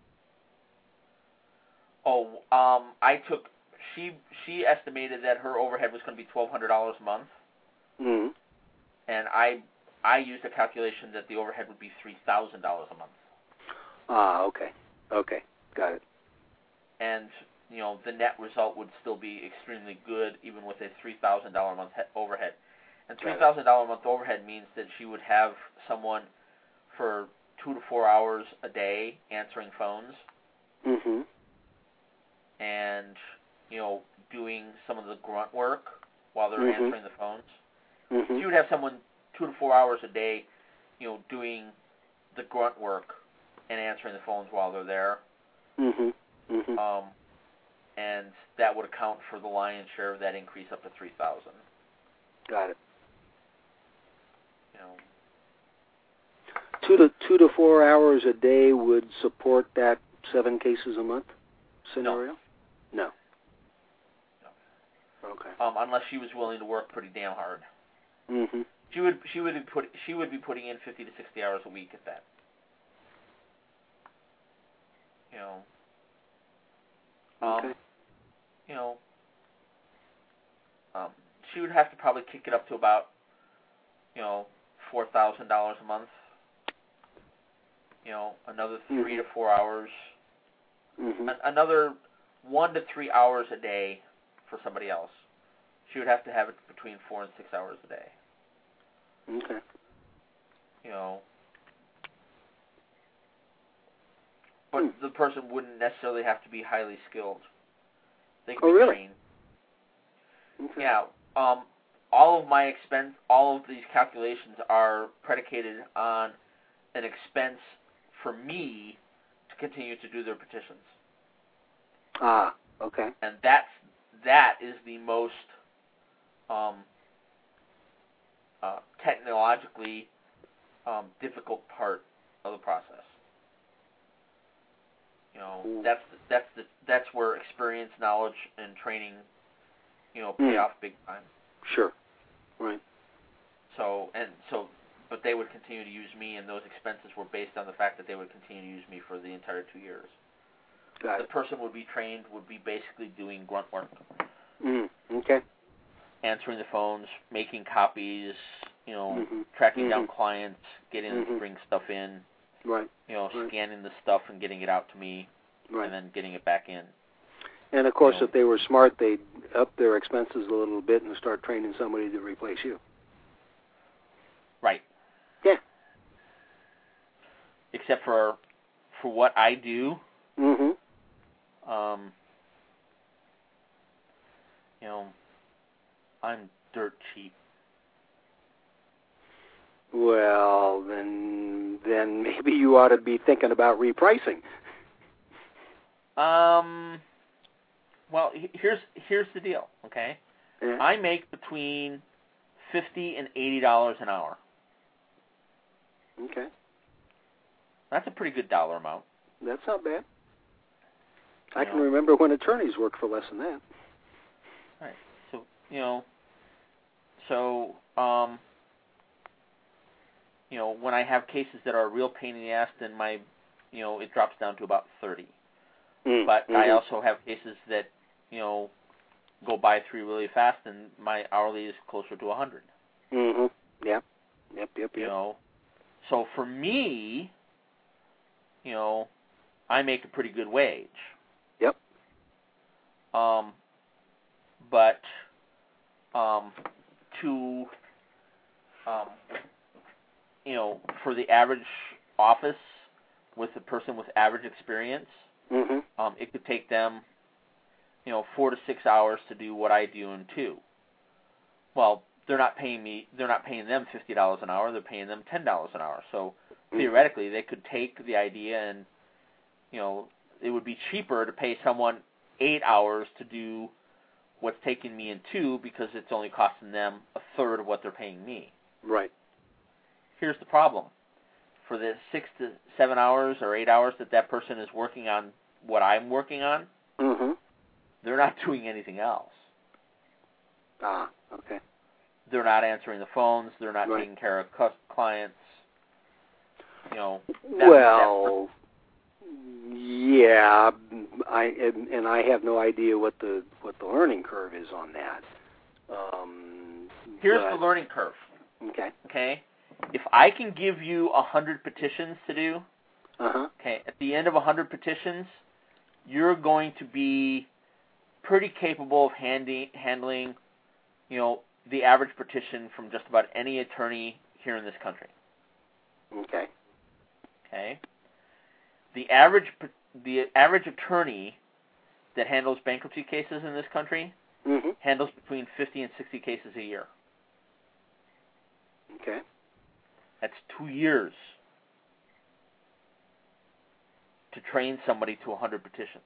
oh, um, I took, she she estimated that her overhead was going to be twelve hundred dollars a month, Mm-hmm. and I I used a calculation that the overhead would be three thousand dollars a month. Ah, okay. Okay. Got it. And, you know, the net result would still be extremely good even with a three thousand dollars a month he- overhead. And three thousand dollars a month overhead means that she would have someone for two to four hours a day answering phones Mm-hmm. and, you know, doing some of the grunt work while they're Mhm. answering the phones. Mm-hmm. She would have someone two to four hours a day, you know, doing the grunt work and answering the phones while they're there. Mm-hmm. Mm-hmm. Um, and that would account for the lion's share of that increase up to three thousand. Got it. You know, Two to two to four hours a day would support that seven cases a month scenario? No. No. Okay. um, unless she was willing to work pretty damn hard, Mm-hmm. she would she would be put she would be putting in fifty to sixty hours a week at that. You know. Um, Okay. You know. Um, she would have to probably kick it up to about, you know, four thousand dollars a month. You know, another three Mhm. to four hours, Mm-hmm. an- another one to three hours a day for somebody else. She would have to have it between four and six hours a day. Okay. You know, but Hmm. the person wouldn't necessarily have to be highly skilled. They could Oh, be really? trained. Okay. Yeah. Um, all of my expense, all of these calculations are predicated on an expense for me to continue to do their petitions. Ah, okay. And that's that is the most um, uh, technologically um, difficult part of the process. You know, Ooh. that's the, that's the that's where experience, knowledge, and training, you know, pay Mm. off big time. Sure. Right. So and so, but they would continue to use me, and those expenses were based on the fact that they would continue to use me for the entire two years. Got The it. person would be trained, would be basically doing grunt work, Mm. Okay. answering the phones, making copies, you know, Mhm. tracking Mhm. down clients, getting them Mhm. to bring stuff in, Right. you know, Right. scanning the stuff and getting it out to me, Right. and then getting it back in. And of course, you know. if they were smart, they'd up their expenses a little bit and start training somebody to replace you. Right. Yeah. Except for for what I do, Mm-hmm. um, you know, I'm dirt cheap. Well, then, then maybe you ought to be thinking about repricing. Um, well, he- here's here's the deal. Okay, Yeah. I make between fifty and eighty dollars an hour. Okay. That's a pretty good dollar amount. That's not bad. I You can know. remember when attorneys worked for less than that. Right. So you know, so um, you know, when I have cases that are a real pain in the ass, then my, you know, it drops down to about thirty. Mm. But Mm-hmm. I also have cases that, you know, go by through really fast, and my hourly is closer to a hundred. Mm-hmm. Yep. Yep. Yep. You Yep. know, so for me, you know, I make a pretty good wage. Yep. Um, but um, to um, you know, for the average office with a person with average experience, Mm-hmm. um, it could take them, you know, four to six hours to do what I do in two. Well, they're not paying me. They're not paying them fifty dollars an hour. They're paying them ten dollars an hour. So Mm-hmm. theoretically, they could take the idea and, you know, it would be cheaper to pay someone eight hours to do what's taking me in two because it's only costing them a third of what they're paying me. Right. Here's the problem. For the six to seven hours or eight hours that that person is working on what I'm working on, Mm-hmm. they're not doing anything else. Ah. Okay. They're not answering the phones. They're not Right. taking care of cus- clients. You know. That, Well. Yeah. I and, and I have no idea what the what the learning curve is on that. Um, here's but, the learning curve. Okay. Okay. If I can give you a hundred petitions to do, Uh-huh. okay, at the end of a hundred petitions, you're going to be pretty capable of handy, handling, you know, the average petition from just about any attorney here in this country. Okay. Okay. The average the average attorney that handles bankruptcy cases in this country Mm-hmm. handles between fifty and sixty cases a year. Okay. That's two years to train somebody to a hundred petitions.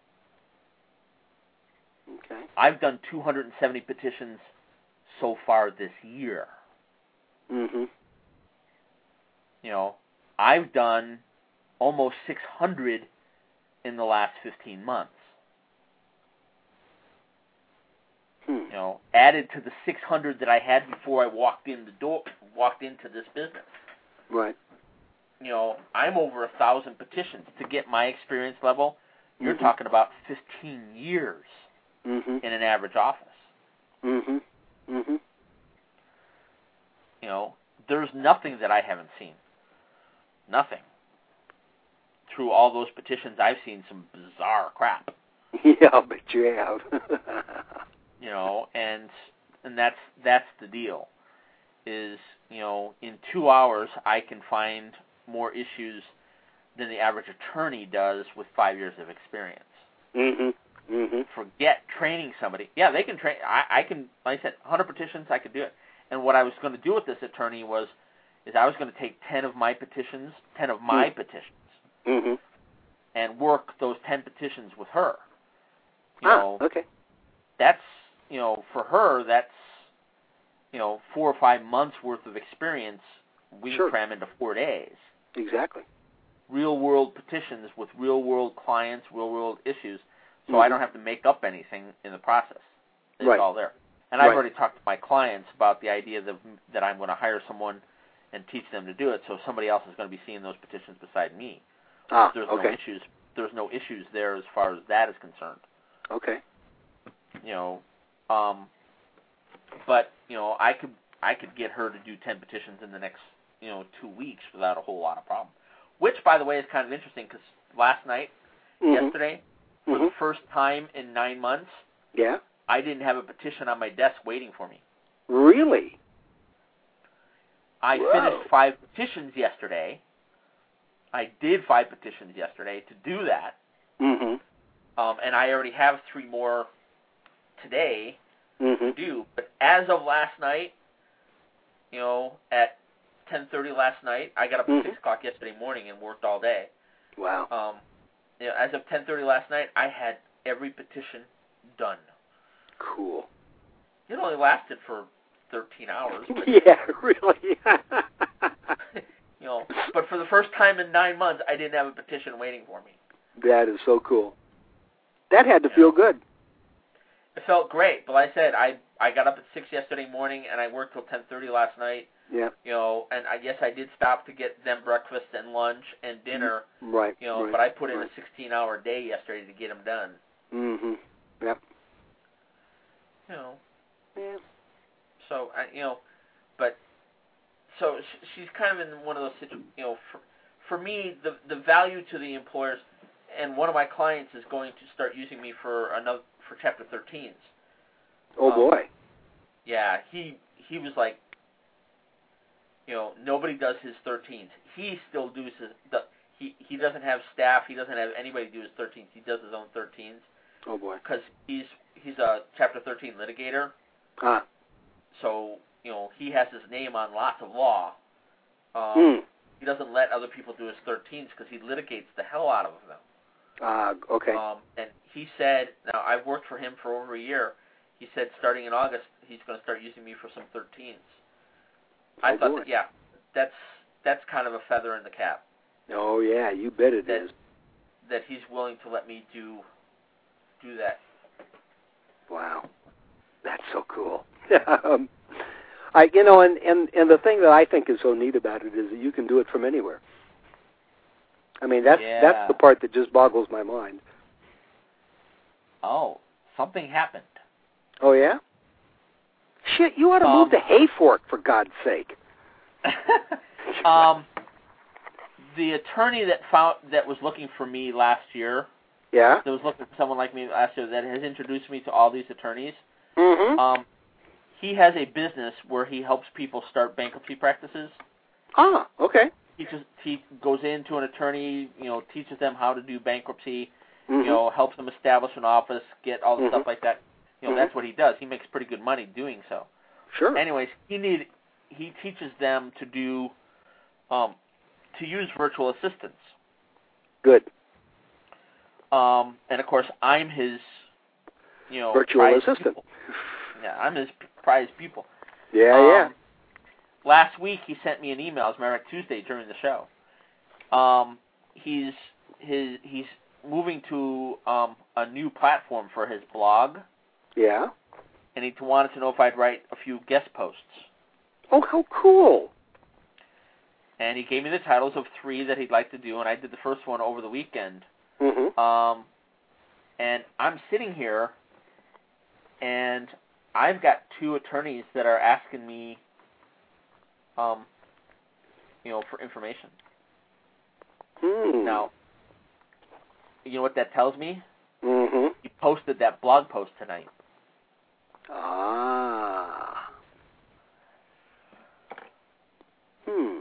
Okay. I've done two hundred seventy petitions so far this year. Mm-hmm. You know, I've done almost six hundred in the last fifteen months. Hmm. You know, added to the six hundred that I had before I walked in the door, walked into this business. Right. You know, I'm over a thousand petitions to get my experience level. You're Mm-hmm. talking about fifteen years Mm-hmm. in an average office. Mm-hmm. Mm-hmm. You know, there's nothing that I haven't seen. Nothing. Through all those petitions, I've seen some bizarre crap. Yeah, I'll bet you have. You know, and and that's that's the deal. Is, you know, in two hours I can find more issues than the average attorney does with five years of experience. Mm-hmm. Mm-hmm. Forget training somebody. Yeah, they can train. I, I can, like I said, one hundred petitions, I could do it. And what I was going to do with this attorney was, is I was going to take ten of my petitions, ten of my mm-hmm. petitions, mm-hmm. and work those ten petitions with her. You ah, know, okay. That's, you know, for her, that's, you know, four or five months worth of experience we sure. can cram into four days. Exactly. Real-world petitions with real-world clients, real-world issues, so mm-hmm. I don't have to make up anything in the process. It's right. all there. And I've right. already talked to my clients about the idea that, that I'm going to hire someone and teach them to do it, so somebody else is going to be seeing those petitions beside me. Ah, there's okay. no issues. There's no issues there as far as that is concerned. Okay. You know, um, but you know, I could I could get her to do ten petitions in the next you know two weeks without a whole lot of problem. Which, by the way, is kind of interesting because last night, mm-hmm. yesterday, for mm-hmm. the first time in nine months, yeah, I didn't have a petition on my desk waiting for me. Really? I Whoa. finished five petitions yesterday. I did five petitions yesterday to do that. Mm-hmm. Um, and I already have three more today mm-hmm. to do. But as of last night, you know, at ten thirty last night, I got up at mm-hmm. six o'clock yesterday morning and worked all day. Wow. Um, you know, as of ten thirty last night, I had every petition done. Cool. It only lasted for thirteen hours. But, yeah, really. you know, but for the first time in nine months, I didn't have a petition waiting for me. That is so cool. That had to yeah. feel good. It felt great, but like I said, I I got up at six yesterday morning and I worked till ten thirty last night. Yeah. You know, and I guess I did stop to get them breakfast and lunch and dinner. Right. You know, right, but I put in right. a sixteen-hour day yesterday to get them done. Mm-hmm. Yep. You know. Yeah. So I, you know, but so sh- she's kind of in one of those situations. You know, for, for me, the the value to the employers, and one of my clients is going to start using me for another for Chapter thirteens. Oh um, boy. Yeah, he he was like, you know, nobody does his thirteens. He still does his. The, he he doesn't have staff. He doesn't have anybody do his thirteens. He does his own thirteens. Oh boy. Because he's he's a Chapter thirteen litigator. Ah. So you know he has his name on lots of law. Um, mm. He doesn't let other people do his thirteens because he litigates the hell out of them. Ah. Uh, okay. Um, and he said, now I've worked for him for over a year. He said starting in August he's going to start using me for some thirteens. I oh thought boy. that yeah, that's that's kind of a feather in the cap. Oh yeah, you bet it that, is. That he's willing to let me do do that. Wow, that's so cool. um, I, you know, and, and and the thing that I think is so neat about it is that you can do it from anywhere. I mean, that's yeah. that's the part that just boggles my mind. Oh, something happened. Oh yeah? Shit, you ought to um, move to Hayfork for God's sake. um, the attorney that found that was looking for me last year. Yeah. That was looking for someone like me last year that has introduced me to all these attorneys. Mm-hmm. Um, he has a business where he helps people start bankruptcy practices. Ah, okay. He just he goes into an attorney, you know, teaches them how to do bankruptcy, mm-hmm. you know, helps them establish an office, get all the mm-hmm. stuff like that. You know, mm-hmm. that's what he does. He makes pretty good money doing so. Sure. Anyways, he need he teaches them to do um, to use virtual assistants. Good. Um, and of course, I'm his, you know, virtual prize assistant. Pupil. Yeah, I'm his prize pupil. Yeah, um, yeah. Last week he sent me an email, as a matter of fact, Tuesday during the show. Um, he's his he's moving to um, a new platform for his blog. Yeah. And he wanted to know if I'd write a few guest posts. Oh, how cool! And he gave me the titles of three that he'd like to do, and I did the first one over the weekend. Mm-hmm. Um, and I'm sitting here, and I've got two attorneys that are asking me, um, you know, for information. Hmm. Now, you know what that tells me? Mm-hmm. He posted that blog post tonight. Ah. Hmm.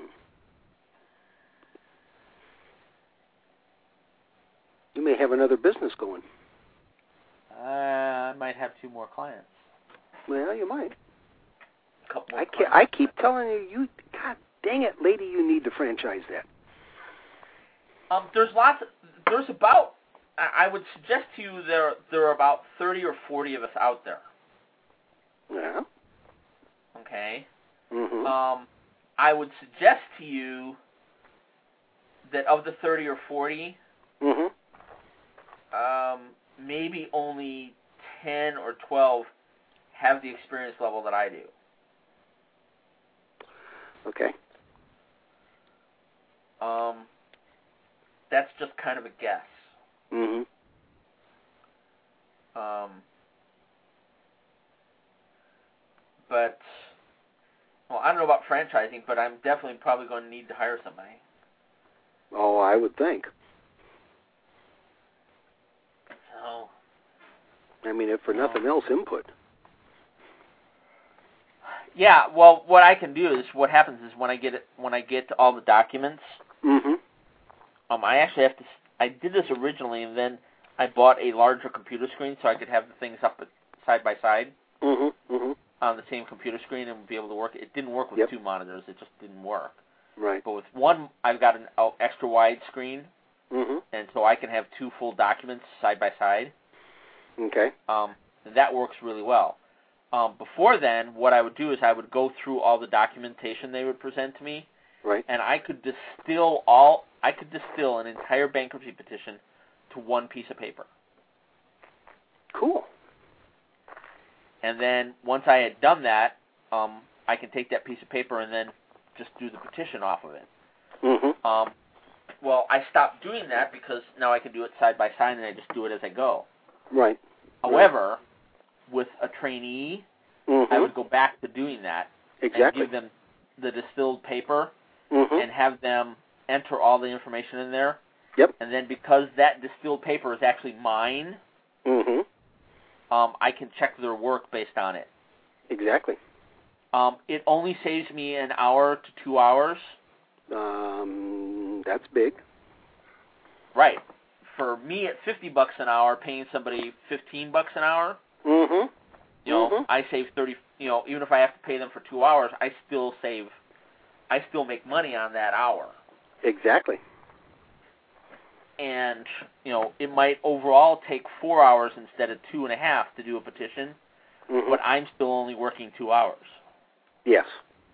You may have another business going. Uh, I might have two more clients. Well, you might. A couple more I, clients. I keep telling you, you, God dang it, lady, you need to franchise that. Um, there's lots. Of, there's about. I would suggest to you there there are about thirty or forty of us out there. Yeah. Okay. Mm-hmm. Um, I would suggest to you that of the thirty or forty, mm-hmm. um, maybe only ten or twelve have the experience level that I do. Okay. Um, that's just kind of a guess. Mm-hmm. Um, but, well, I don't know about franchising, but I'm definitely probably going to need to hire somebody. Oh, I would think. So, I mean, if for no. nothing else, input. Yeah, well, what I can do is, what happens is when I get it, when I get all the documents, Mm-hmm. um, I actually have to, I did this originally, and then I bought a larger computer screen so I could have the things up side by side Mm-hmm. Mm-hmm. on the same computer screen and be able to work. It didn't work with Yep. two monitors. It just didn't work. Right. But with one, I've got an uh, extra wide screen, Mm-hmm. and so I can have two full documents side by side. Okay. Um, and that works really well. Um, before then, what I would do is I would go through all the documentation they would present to me, Right. and I could distill all. I could distill an entire bankruptcy petition to one piece of paper. Cool. And then once I had done that, um, I can take that piece of paper and then just do the petition off of it. Mm-hmm. Um, well, I stopped doing that because now I can do it side by side and I just do it as I go. Right. However, with a trainee, Mm-hmm. I would go back to doing that Exactly. and give them the distilled paper Mm-hmm. and have them enter all the information in there. Yep. And then because that distilled paper is actually mine, Mm-hmm. um, I can check their work based on it. Exactly. Um, it only saves me an hour to two hours. Um, that's big. Right. For me, at fifty bucks an hour, paying somebody fifteen bucks an hour, Mm-hmm. you know, Mm-hmm. I save thirty. You know, even if I have to pay them for two hours, I still save. I still make money on that hour. Exactly. And you know, it might overall take four hours instead of two and a half to do a petition, Mm-hmm. but I'm still only working two hours. Yes.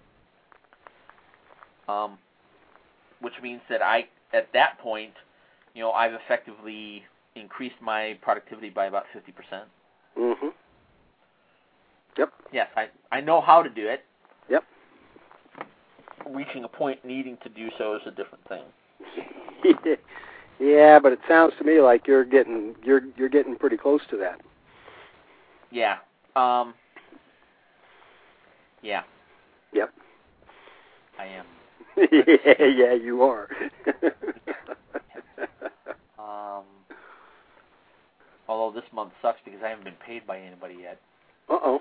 Um, which means that I, at that point, you know, I've effectively increased my productivity by about fifty percent. Mm-hmm. Yep. Yes, I, I know how to do it. Yep. Reaching a point needing to do so is a different thing. Yeah, but it sounds to me like you're getting you're you're getting pretty close to that. Yeah. Um, yeah, Yep. I am. yeah, yeah, you are. Um, although this month sucks because I haven't been paid by anybody yet. Uh-oh.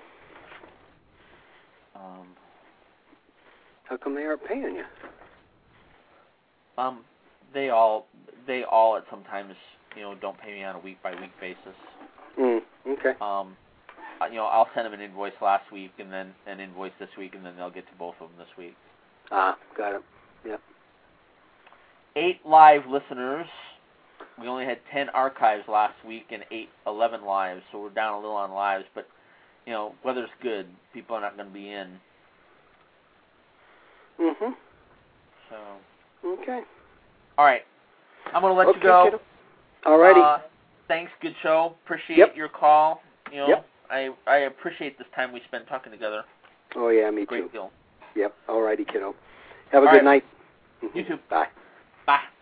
Um, How come they aren't paying you? um, they all, they all at sometimes, you know, don't pay me on a week by week basis. Mm, okay. Um, you know, I'll send them an invoice last week and then an invoice this week, and then they'll get to both of them this week. Ah, got it. Yep. Eight live listeners. We only had ten archives last week and eight, eleven lives, so we're down a little on lives. But, you know, weather's good. People are not going to be in. Mm-hmm. So. Okay. All right. I'm going to let okay, you go. Kiddo. All righty. Uh, thanks. Good show. Appreciate Yep. your call. You know, Yep. I I appreciate this time we spent talking together. Oh, yeah, me Great too. deal. Yep. All righty, kiddo. Have a All good right. night. You too. Bye. Bye.